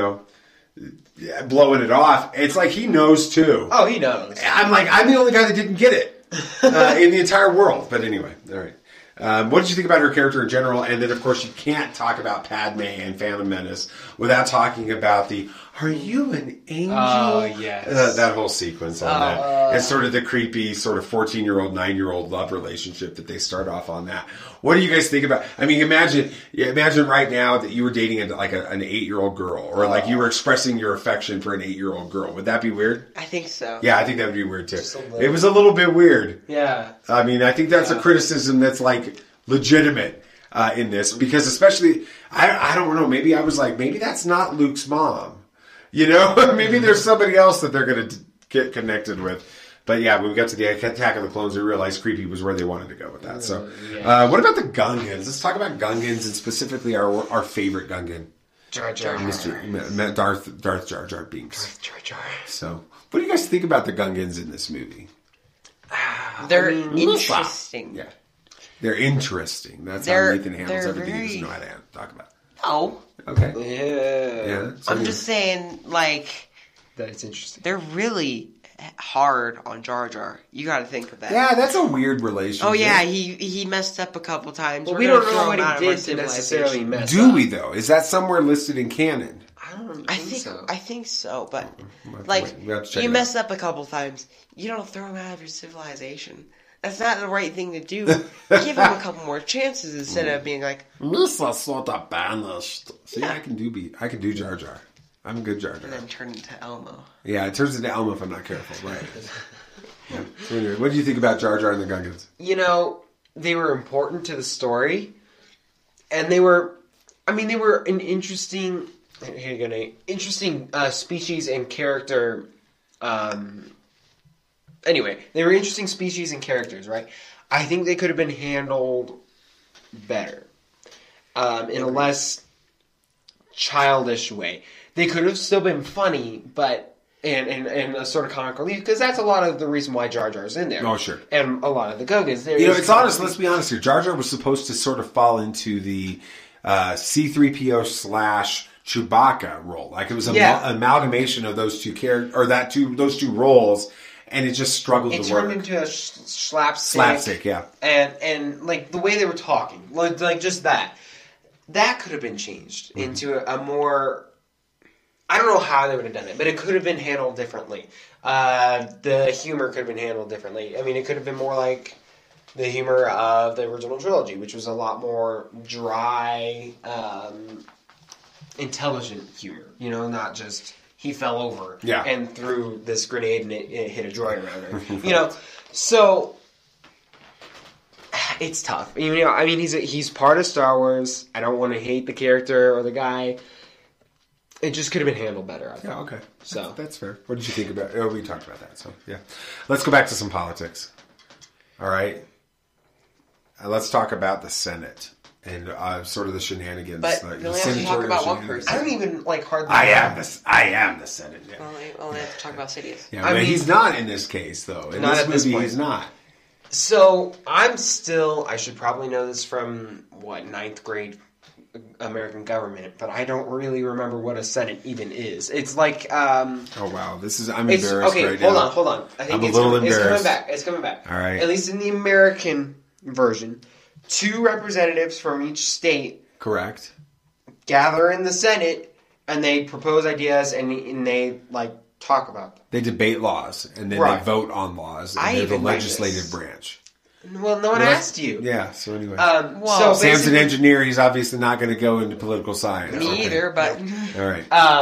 blowing it off. It's like he knows too. Oh, he knows. I'm the only guy that didn't get it in the entire world. But anyway, all right. What did you think about her character in general? And then, of course, you can't talk about Padme and Phantom Menace without talking about the "Are you an angel?" Oh, yes. That whole sequence on that. And sort of the creepy sort of 14-year-old, 9-year-old love relationship that they start off on that. What do you guys think about... I mean, imagine right now that you were dating an 8-year-old girl, or you were expressing your affection for an 8-year-old girl. Would that be weird? I think so. Yeah, I think that would be weird too. It was a little bit weird. Yeah. I mean, I think that's a criticism that's legitimate in this, because especially, I don't know, maybe I was maybe that's not Luke's mom. Maybe there's somebody else that they're going to get connected with. But yeah, when we got to the Attack of the Clones, we realized creepy was where they wanted to go with that. So, what about the Gungans? Let's talk about Gungans, and specifically our favorite Gungan. Jar Jar. Darth Jar Jar Binks. Darth Jar Jar. So, what do you guys think about the Gungans in this movie? They're interesting. Yeah. They're interesting. That's how Nathan handles everything he doesn't know how to talk about. Oh. Okay. Yeah. I'm just saying, that it's interesting. They're really hard on Jar Jar. You got to think of that. Yeah, that's a weird relationship. Oh yeah, he messed up a couple times. Well, we don't know what he did to necessarily mess up. Do we though? Is that somewhere listed in canon? I think so, but you you mess up a couple times, you don't throw him out of your civilization. That's not the right thing to do. Give him a couple more chances instead of being like Misa sort of banished. See, I can do Jar Jar. I'm a good Jar Jar. And then turn into Elmo. Yeah, it turns into Elmo if I'm not careful. Right. Yeah. So anyway, what do you think about Jar Jar and the Gungans? They were important to the story, and they were an interesting species and character. Anyway, they were interesting species and characters, right? I think they could have been handled better, in a less childish way. They could have still been funny, but and a sort of comic relief, because that's a lot of the reason why Jar Jar's in there. Oh, sure. And a lot of the Gungans. It's honest. Let's be honest here. Jar Jar was supposed to sort of fall into the C-3PO / Chewbacca role. Like it was amalgamation of those two characters, or those two roles, and it just struggled to work. It turned into a slapstick. Slapstick, yeah. And like the way they were talking, like just that could have been changed into a more. I don't know how they would have done it, but it could have been handled differently. The humor could have been handled differently. I mean, it could have been more like the humor of the original trilogy, which was a lot more dry, intelligent humor. You know, not just he fell over and threw this grenade and it hit a droid around her. You know, so it's tough. You know, I mean, he's part of Star Wars. I don't want to hate the character or the guy. It just could have been handled better, I think. Yeah, okay. So that's fair. What did you think about it? Oh, we talked about that, so yeah. Let's go back to some politics. All right? Let's talk about the Senate and sort of the shenanigans. But we only have to talk about one person. I don't even hardly... I am the Senate. Yeah. Well, we only have to talk about Sidious. Yeah, I mean, he's not in this case, though. In this movie, he's not. So, I should probably know this from, 9th grade American government, but I don't really remember what a Senate even is. It's like, oh wow, I'm embarrassed right now. Okay, hold on. I think I'm a little embarrassed. It's coming back. All right. At least in the American version, 2 representatives from each state. Correct. Gather in the Senate, and they propose ideas, and they, talk about them. They debate laws, and then they vote on laws, and they're the legislative branch. Well, no one asked you. Yeah, so anyway. So Sam's an engineer. He's obviously not going to go into political science. Me either, but... All right.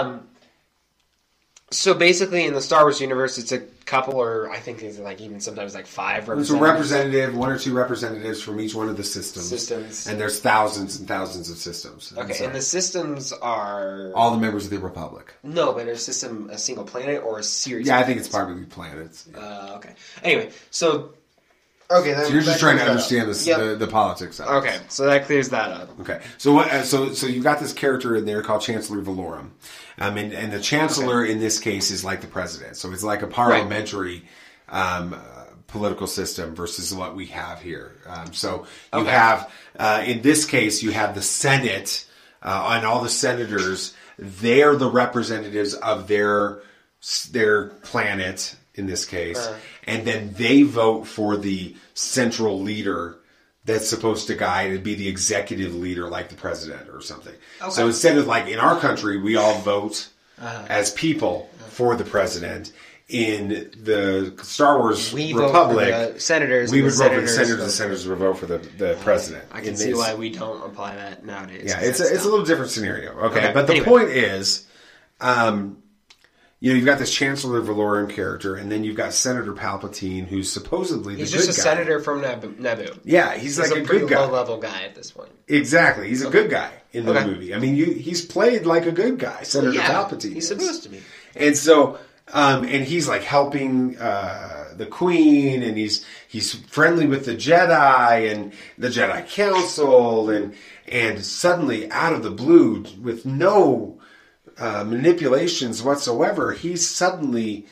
So basically, in the Star Wars universe, it's a couple, or I think it's even sometimes 5 representatives. There's a representative, 1 or 2 representatives from each one of the systems. And there's thousands and thousands of systems. Okay, and the systems are... all the members of the Republic. No, but a single planet or a series? Yeah, I think it's probably planets. Okay. Anyway, so... Okay, so you're just trying to understand the politics of it. Okay, so that clears that up. Okay, so so you've got this character in there called Chancellor Valorum, and the Chancellor in this case is like the president, so it's like a parliamentary political system versus what we have here. So you have in this case you have the Senate and all the senators. They're the representatives of their planet. In this case, and then they vote for the central leader that's supposed to guide and be the executive leader, like the president or something. Okay. So instead of in our country, we all vote as people for the president. In the Star Wars Republic, vote for the senators. We would vote for the senators. The senators would vote for the president. I can see why we don't apply that nowadays. Yeah, it's a little different scenario. Okay, but the point is. You've got this Chancellor Valorum character, and then you've got Senator Palpatine, who's supposedly the good guy. He's just a senator from Naboo. Yeah, he's like a good guy. Low-level guy at this point. Exactly. He's a good guy in the movie. I mean, he's played like a good guy, Senator Palpatine. He's supposed to be. And so, and he's helping the Queen, and he's friendly with the Jedi and the Jedi Council, and suddenly, out of the blue, with no... manipulations whatsoever, he's suddenly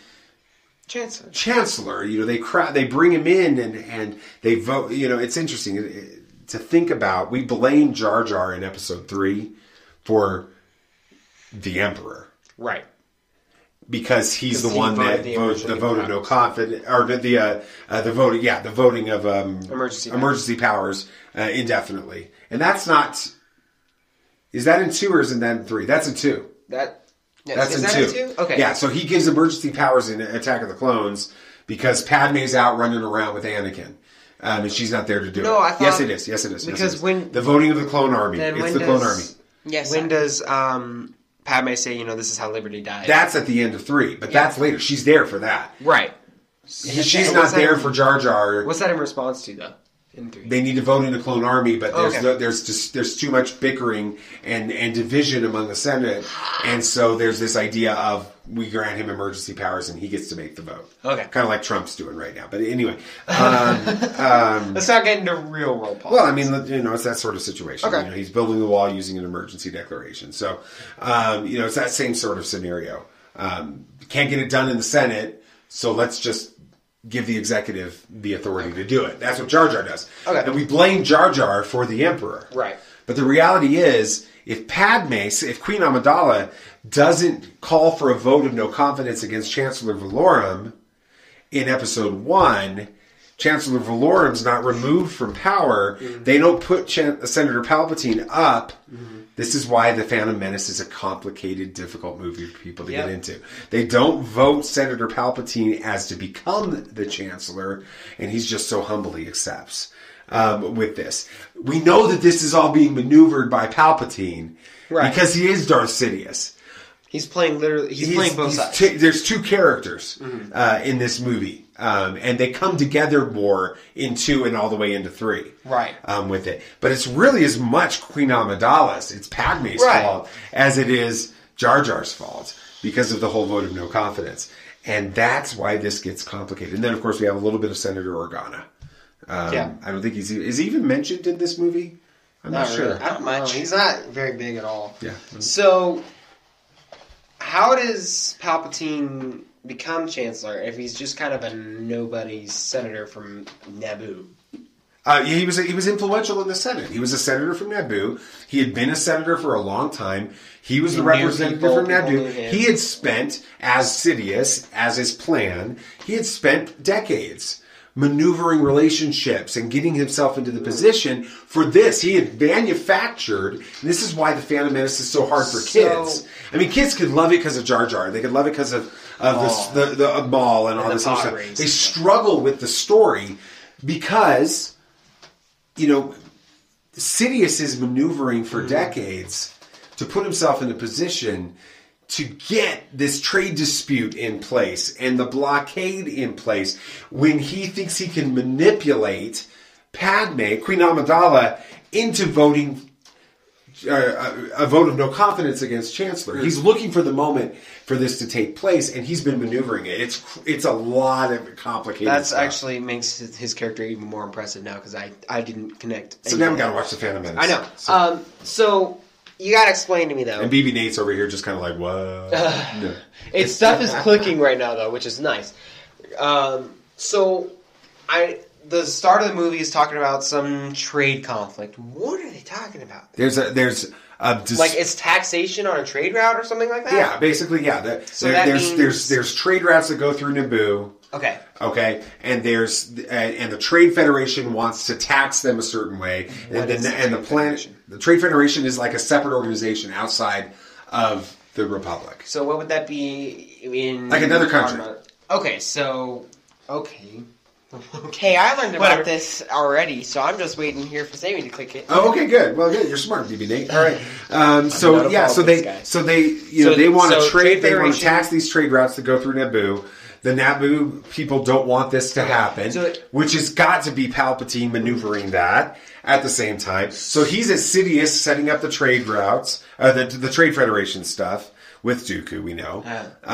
Chancellor. They bring him in and they vote. It's interesting to think about. We blame Jar Jar in Episode 3 for the Emperor, right? Because he's the one that voted the vote of no confidence, or the voting of emergency powers indefinitely, and that's not. Is that in 2 or is that in 3? That's in 2. That's in 2. Okay. Yeah, so he gives emergency powers in Attack of the Clones because Padme's out running around with Anakin. And she's not there to do it. I thought... Yes, it is. Yes, it is. Because when... The voting of the clone army. It's the clone army. Yes. When does Padme say, this is how Liberty died? That's at the end of 3, but that's later. She's there for that. Right. She's not there for Jar Jar. What's that in response to, though? In 3. They need to vote in a clone army, but there's too much bickering and division among the Senate, and so there's this idea of we grant him emergency powers and he gets to make the vote. Okay, kind of like Trump's doing right now. But anyway, let's not get into real world politics. Well, I mean, it's that sort of situation. Okay. He's building the wall using an emergency declaration, so it's that same sort of scenario. Can't get it done in the Senate, so let's just give the executive the authority to do it. That's what Jar Jar does. Okay. And we blame Jar Jar for the Emperor. Right. But the reality is, if Queen Amidala doesn't call for a vote of no confidence against Chancellor Valorum in episode 1, Chancellor Valorum's not removed from power. They don't put Senator Palpatine up. This is why The Phantom Menace is a complicated, difficult movie for people to get into. They don't vote Senator Palpatine as to become the Chancellor, and he's just so humbly accepts with this. We know that this is all being maneuvered by Palpatine because he is Darth Sidious. He's playing both sides. There's two characters in this movie. And they come together more in 2 and all the way into 3. Right. With it. But it's really as much Queen Amidala's, it's Padme's fault, as it is Jar Jar's fault because of the whole vote of no confidence. And that's why this gets complicated. And then, of course, we have a little bit of Senator Organa. I don't think is he even mentioned in this movie? I'm not sure. Really. Not much. He's not very big at all. Yeah. So, how does Palpatine become Chancellor if he's just kind of a nobody senator from Naboo? He was influential in the Senate. He was a senator from Naboo. He had been a senator for a long time. He was the representative from Naboo. He had spent, as Sidious, as his plan, he had spent decades maneuvering relationships and getting himself into the position for this. He had manufactured, and this is why The Phantom Menace is so hard for kids. I mean, kids could love it because of Jar Jar. They could love it because of the Maul and all this other stuff. They struggle with the story because, Sidious is maneuvering for decades to put himself in a position to get this trade dispute in place and the blockade in place when he thinks he can manipulate Padme, Queen Amidala, into voting a vote of no confidence against Chancellor. He's looking for the moment for this to take place, and he's been maneuvering it. It's a lot of complicated stuff. That actually makes his character even more impressive now because I didn't connect. So now we got to watch The Phantom Menace. I know. So you got to explain to me though. And BB Nate's over here just kind of like, what? No. Its stuff is clicking right now though, which is nice. The start of the movie is talking about some trade conflict. What are they talking about? There's it's taxation on a trade route or something like that. Yeah, basically, yeah. There's trade routes that go through Naboo. Okay. Okay, and the Trade Federation wants to tax them a certain way, the Trade Federation is like a separate organization outside of the Republic. So what would that be in like another country? Okay. Okay, I learned about this already, so I'm just waiting here for Sammy to click it. Oh, okay, good. Well, good. You're smart, BB Nate. All right. They want to trade. They want to tax these trade routes that go through Naboo. The Naboo people don't want this to happen, which has got to be Palpatine maneuvering that at the same time. So he's at Sidious setting up the trade routes, the Trade Federation stuff with Dooku. We know,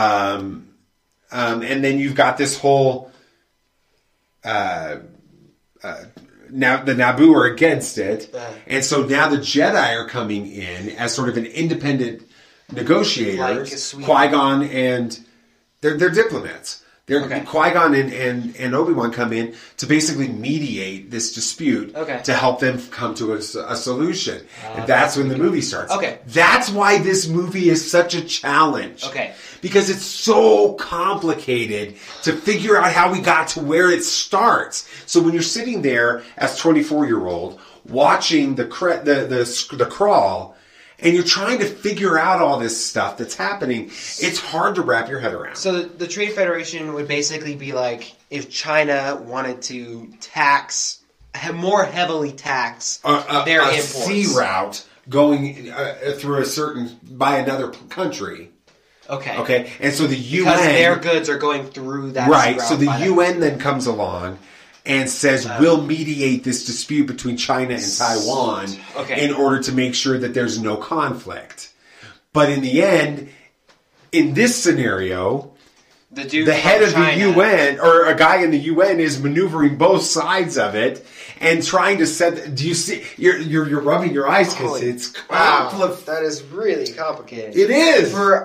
and then you've got this whole. Now the Naboo are against it, and so now the Jedi are coming in as sort of an independent negotiators. Qui-Gon and they're diplomats. Qui-Gon and Obi-Wan come in to basically mediate this dispute to help them come to a solution. And that's when the movie starts. Okay. That's why this movie is such a challenge. Okay. Because it's so complicated to figure out how we got to where it starts. So when you're sitting there as 24-year-old watching the crawl, and you're trying to figure out all this stuff that's happening, it's hard to wrap your head around. So the Trade Federation would basically be like if China wanted to more heavily tax their imports. Sea route going through by another country. Okay. And so the UN... Because their goods are going through that right, sea route. So the UN then comes along and says, we'll mediate this dispute between China and Taiwan in order to make sure that there's no conflict. But in the end, in this scenario, the head of the UN, or a guy in the UN, is maneuvering both sides of it and trying to set... Do you see... You're rubbing your eyes because it's... Wow, that is really complicated. It is!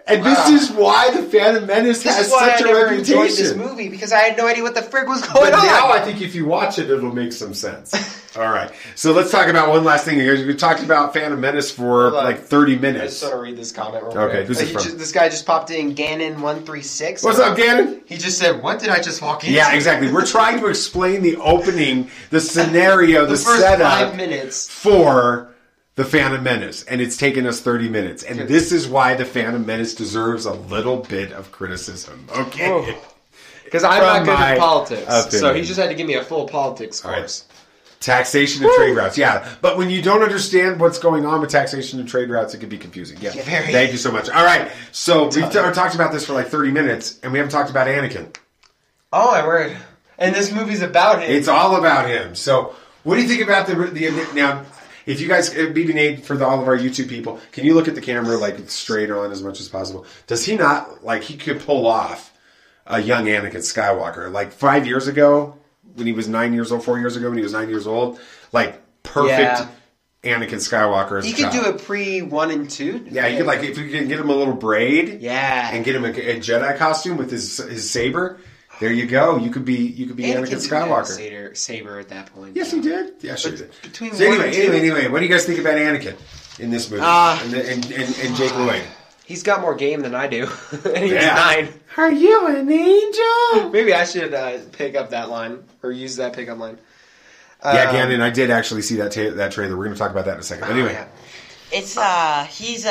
And this is why the Phantom Menace has such a reputation. Enjoyed this movie because I had no idea what the frick was going on. Now I think if you watch it, it'll make some sense. All right. So let's talk about one last thing here. We talked about Phantom Menace for like 30 minutes. I just want to read this comment real quick. Okay, who's it from? This guy just popped in, Gannon136. What's up, Gannon? He just said, what did I just walk into? Yeah, exactly. We're trying to explain the opening, the scenario, the first setup 5 minutes for the Phantom Menace, and it's taken us 30 minutes. And this is why the Phantom Menace deserves a little bit of criticism. Okay. Because I'm not good at politics. Opinion. So he just had to give me a full politics course. Right. Taxation and trade routes. Yeah. But when you don't understand what's going on with taxation and trade routes, it can be confusing. Yeah. Thank you so much. All right. So we've talked about this for like 30 minutes, and we haven't talked about Anakin. Oh, my word. And this movie's about him. It's all about him. So what do you think about the now... If you guys, BB-Nate, for all of our YouTube people, can you look at the camera like straight on as much as possible? Does he not, like, he could pull off a young Anakin Skywalker? Like 5 years ago, when he was 9 years old, 4 years ago when he was 9 years old, like perfect Anakin Skywalker as a child. You could do a pre-1 and 2. Yeah, you could, like, if you can get him a little braid. Yeah. And get him a Jedi costume with his saber. There you go. You could be Anakin Skywalker. Saber at that point. Yes, he did. Yeah, sure he did. Between so anyway, what do you guys think about Anakin in this movie? And Jake Lloyd? He's got more game than I do. And he's 9. Are you an angel? Maybe I should pick up that line or use that pickup line. Yeah, Gannon, I did actually see that trailer. We're going to talk about that in a second. But anyway, it's he's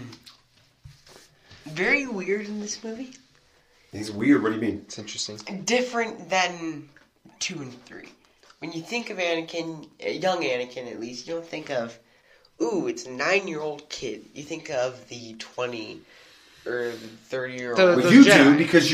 very weird in this movie. He's weird. What do you mean? It's interesting. Different than 2 and 3. When you think of Anakin, young Anakin at least, you don't think of, ooh, it's a 9-year-old kid. You think of the 20 or 30-year-old. Well, you do because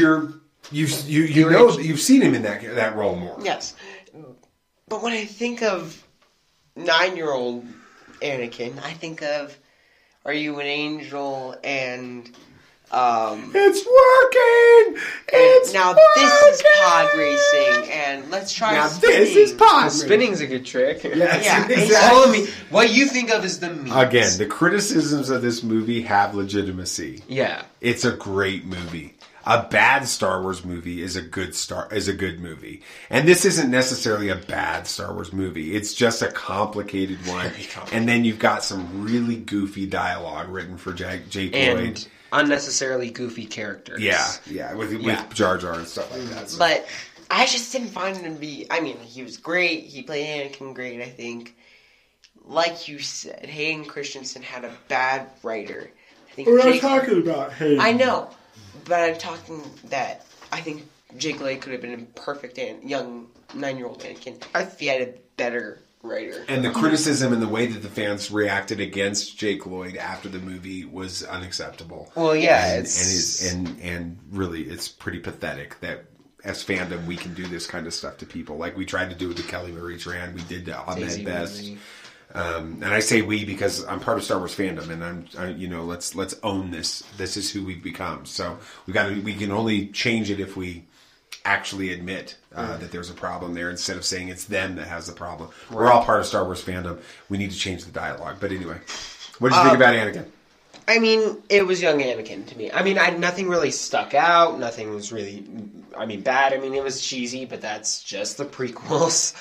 you've seen him in that role more. Yes, but when I think of 9-year-old Anakin, I think of, are you an angel? And it's working. It's now working. This is pod racing, and let's try. Now spinning. this is pod racing. Spinning's a good trick. Yes, yeah, exactly. All of me. What you think of is the memes. Again, the criticisms of this movie have legitimacy. Yeah, it's a great movie. A bad Star Wars movie is a good movie, and this isn't necessarily a bad Star Wars movie. It's just a complicated one, and then you've got some really goofy dialogue written for Jake Lloyd. Unnecessarily goofy characters. Yeah, with Jar Jar and stuff like that. So. But I just didn't find him to be. I mean, he was great. He played Anakin great. I think, like you said, Hayden Christensen had a bad writer. I think We're not talking about Hayden. I know, but I'm talking that I think Jake Lloyd could have been a perfect young 9-year-old Anakin if he had a better writer. And the criticism and the way that the fans reacted against Jake Lloyd after the movie was unacceptable. Well, yeah, and really, it's pretty pathetic that as fandom we can do this kind of stuff to people. Like we tried to do it to Kelly Marie Tran, we did to Ahmed Best. And I say we because I'm part of Star Wars fandom, and let's own this. This is who we've become. So we can only change it if we actually admit that there's a problem there instead of saying it's them that has the problem. Right. We're all part of Star Wars fandom. We need to change the dialogue. But anyway, what did you think about Anakin? I mean, it was young Anakin to me. I mean, nothing really stuck out. Nothing was really, bad. I mean, it was cheesy, but that's just the prequels.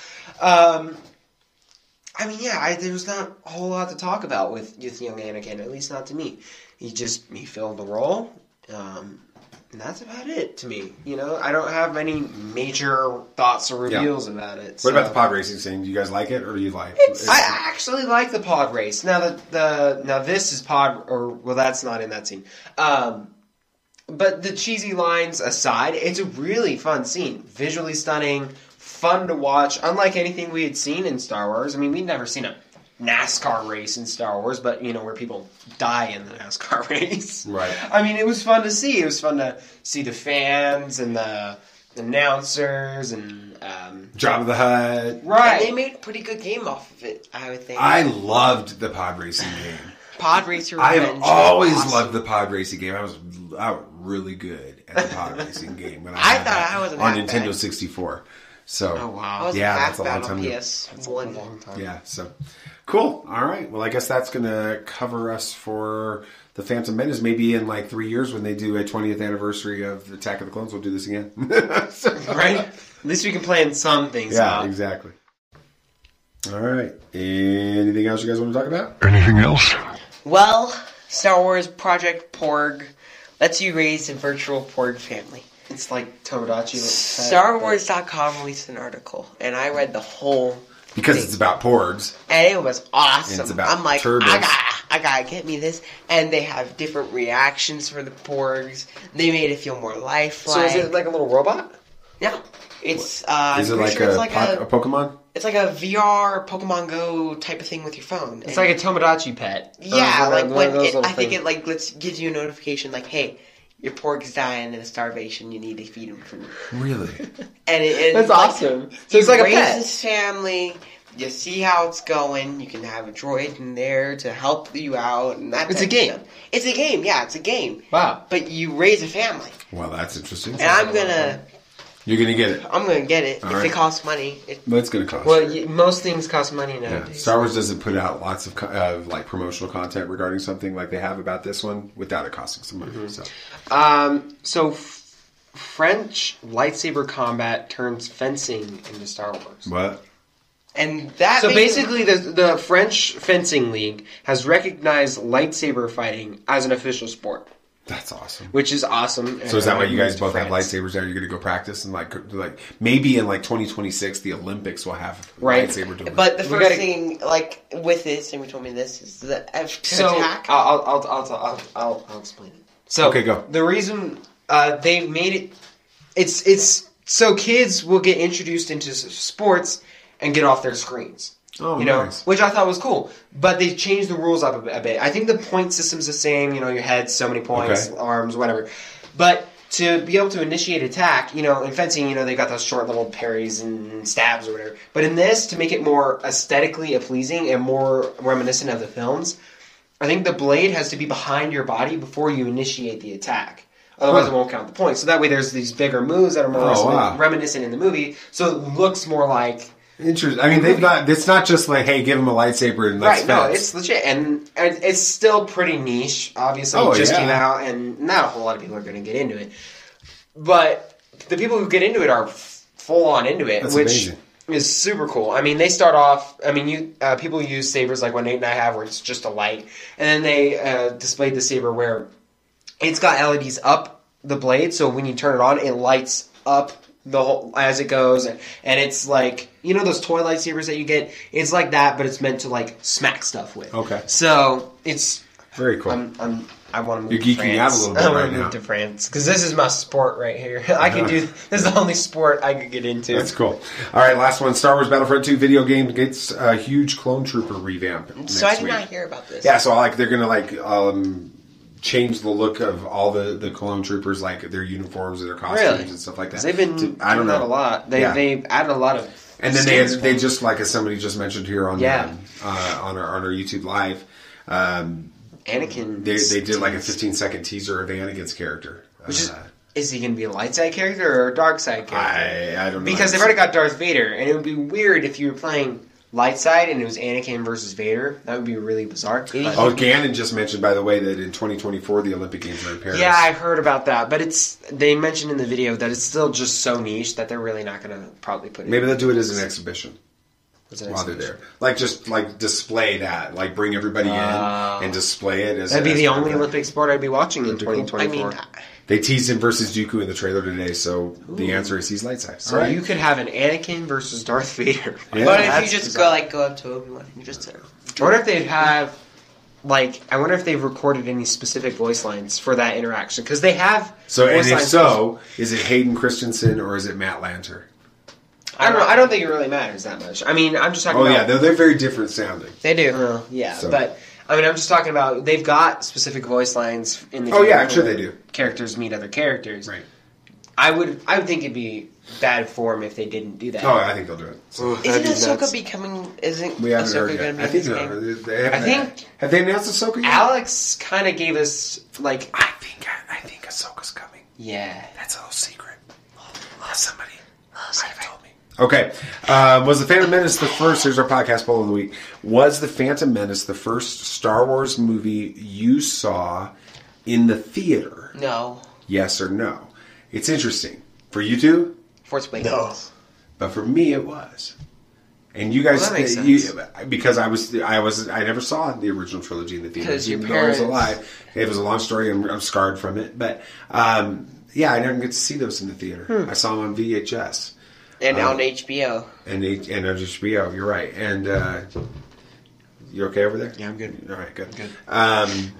There was not a whole lot to talk about with young Anakin, at least not to me. He filled the role. And that's about it to me. I don't have any major thoughts or reveals about it. So. What about the pod racing scene? Do you guys like it, or do you like? I actually like the pod race. Now this is pod, that's not in that scene. But the cheesy lines aside, it's a really fun scene. Visually stunning, fun to watch. Unlike anything we had seen in Star Wars. I mean, we'd never seen a NASCAR race in Star Wars, but where people die in the NASCAR race. Right. I mean, it was fun to see. It was fun to see the fans and the announcers and Jabba the Hutt. Right. And they made a pretty good game off of it, I would think. I loved the pod racing game. Pod Racer Revenge. I've always loved the pod racing game. I was really good at the pod racing game when I thought I was on Nintendo 64. So, Oh, wow. I was yeah, half that's a long bad time on ago. PS1. That's a long time. Yeah, so cool. All right. Well, I guess that's going to cover us for the Phantom Menace. Maybe in like 3 years when they do a 20th anniversary of Attack of the Clones, we'll do this again. Right? At least we can plan some things out. Yeah, exactly. All right. Anything else you guys want to talk about? Anything else? Well, Star Wars Project Porg lets you raise a virtual Porg family. It's like Tomodachi. StarWars.com released an article, and I read the whole Because thing. it's about porgs. And it was awesome. And it's about I'm like, turbos. I gotta get me this. And they have different reactions for the Porgs. They made it feel more lifelike. So is it like a little robot? Yeah. It's, Is it like a Pokemon? It's like a VR Pokemon Go type of thing with your phone. It's like a Tomodachi pet. Yeah, Or like one when of those it, little I think things. it like gives you a notification like, hey, your Porg's dying of starvation. You need to feed him food. Really? And That's like, awesome. So it's like a raise pet. his family. You see how it's going. You can have a droid in there to help you out, and that. It's a type of game. stuff. It's a game. Yeah, it's a game. Wow. But you raise a family, Well, that's interesting. and I'm gonna get it. I'm gonna get it All if right. it costs money. Well, it's going to cost. Well, most things cost money Yeah. nowadays. Star Wars doesn't put out lots of like promotional content regarding something like they have about this one without it costing some money. So French lightsaber combat turns fencing into Star Wars. what? And that. So makes it- basically, the French Fencing League has recognized lightsaber fighting as an official sport, That's awesome. which is awesome. So is that why you guys To both have France. lightsabers there? You're going to go practice and like maybe in like 2026 the Olympics will have Right. lightsaber duels. But the We first gotta- thing, like with this, and we told me this is the So attack. I'll explain it. So Okay, go. The reason they made it, it's so kids will get introduced into sports and get off their screens. Oh, you know, nice. which I thought was cool. But they changed the rules up a bit. I think the point system's the same. You know, your head, so many points, Okay. arms, whatever. But to be able to initiate attack, you know, in fencing, you know, they got those short little parries and stabs or whatever. But in this, to make it more aesthetically pleasing and more reminiscent of the films, I think the blade has to be behind your body before you initiate the attack. Otherwise, it won't count the points. So that way, there's these bigger moves that are more reminiscent in the movie. So it looks more like. Interesting. I mean, they've got. It's not just like, hey, give them a lightsaber and let's Right, no, fence. it's legit. And it's still pretty niche. Obviously, Oh, it just yeah. came out, and not a whole lot of people are going to get into it. But the people who get into it are full on into it, That's which amazing. is super cool. I mean, they start off. I mean, people use sabers like what Nate and I have, where it's just a light, and then they displayed the saber where it's got LEDs up the blade, so when you turn it on, it lights up the whole as it goes, and it's like, you know, those toy lightsabers that you get. It's like that, but it's meant to like smack stuff with. Okay. So it's very cool. I want to move. You're to geeking France. out a little bit I want right to move now. to France because this is my sport right here. I can do. This is the only sport I could get into. That's cool. All right, last one. Star Wars Battlefront 2 video game gets a huge Clone Trooper revamp. So I next did week. not hear about this. Yeah, so like they're gonna like change the look of all the Clone Troopers, like their uniforms and their costumes Really? and stuff like that. 'Cause they've been I don't doing that know a lot. They've added a lot of. And then skins they for just like as somebody just mentioned here on Yeah. on our YouTube live. Anakin. They did like a 15-second teaser of Anakin's character. Which is he going to be a light side character or a dark side character? I don't know. Because they've already got Darth Vader, and it would be weird if you were playing light side and it was Anakin versus Vader. That would be really bizarre. Oh, Gannon just mentioned, by the way, that in 2024 the Olympic Games are in Paris. Yeah, I heard about that, but they mentioned in the video that it's still just so niche that they're really not going to probably put it. Maybe they'll do it as an exhibition. What's an while they're exhibition? there, like just like display that, like bring everybody in and display it as. That'd be as the part of only that. Olympic sport I'd be watching in 2024. I mean, They teased him versus Dooku in the trailer today, so the answer is he's light side. So you could have an Anakin versus Darth Vader. Yeah. But if That's you just bizarre. go up to Obi-Wan and just I wonder if they'd have, like, I wonder if they've recorded any specific voice lines for that interaction because they have. So, and voice if lines so, is it Hayden Christensen or is it Matt Lanter? I don't know. I don't think it really matters that much. I mean, I'm just talking Oh about. yeah, they're very different sounding. They do. Yeah, So- but I mean, I'm just talking about they've got specific voice lines in the. Oh, yeah, game I'm sure where they do. Characters meet other characters. Right. I would think it'd be bad form if they didn't do that. Oh, I think they'll do it. So, Isn't Ahsoka becoming? Isn't we haven't heard Ahsoka going yet. to be I in think this game? they haven't, I think- have they announced Ahsoka yet? Alex kind of gave us like. I think Ahsoka's coming. Yeah. That's a little secret. Somebody told me. Okay. Was The Phantom Menace the first? Here's our podcast poll of the week. Was The Phantom Menace the first Star Wars movie you saw in the theater? No. Yes or no? It's interesting. For you two? Force Awakens. No. But for me, it was. And you guys, Well, that makes sense. because I never saw the original trilogy in the theater. Because your even though I was parents- alive. It was a long story, and I'm scarred from it. But yeah, I didn't get to see those in the theater. I saw them on VHS. And on HBO. And on HBO, you're right. And you okay over there? Yeah, I'm good. All right, good. Good.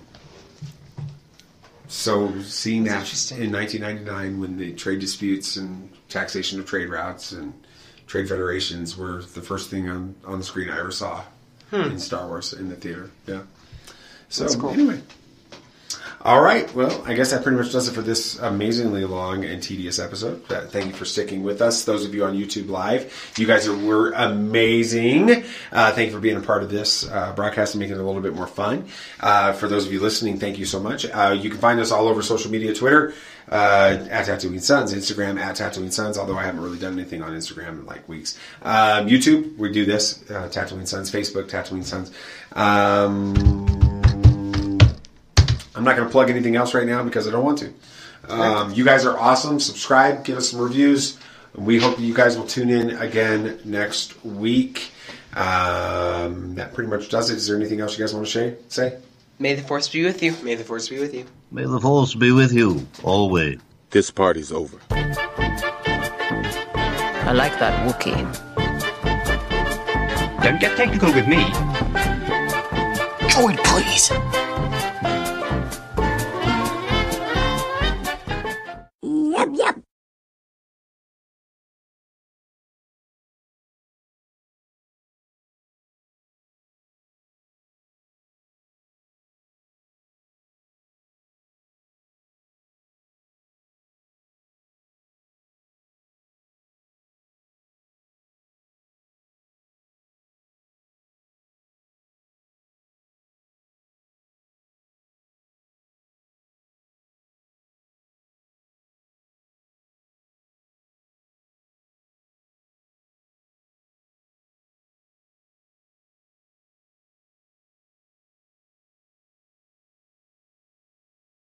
So seeing that in 1999, when the trade disputes and taxation of trade routes and trade federations were the first thing on the screen I ever saw in Star Wars in the theater. Yeah. So That's cool. Anyway. All right. Well, I guess that pretty much does it for this amazingly long and tedious episode. Thank you for sticking with us. Those of you on YouTube Live, you guys were amazing. Thank you for being a part of this broadcast and making it a little bit more fun. For those of you listening, thank you so much. You can find us all over social media, Twitter, at Tatooine Sons, Instagram at Tatooine Sons, although I haven't really done anything on Instagram in like weeks. YouTube, we do this, Tatooine Sons, Facebook, Tatooine Sons. I'm not going to plug anything else right now because I don't want to. You guys are awesome. Subscribe, give us some reviews. We hope you guys will tune in again next week. That pretty much does it. Is there anything else you guys want to say? May the Force be with you. May the Force be with you. May the Force be with you, always. This party's over. I like that Wookiee. Don't get technical with me. Droid, please.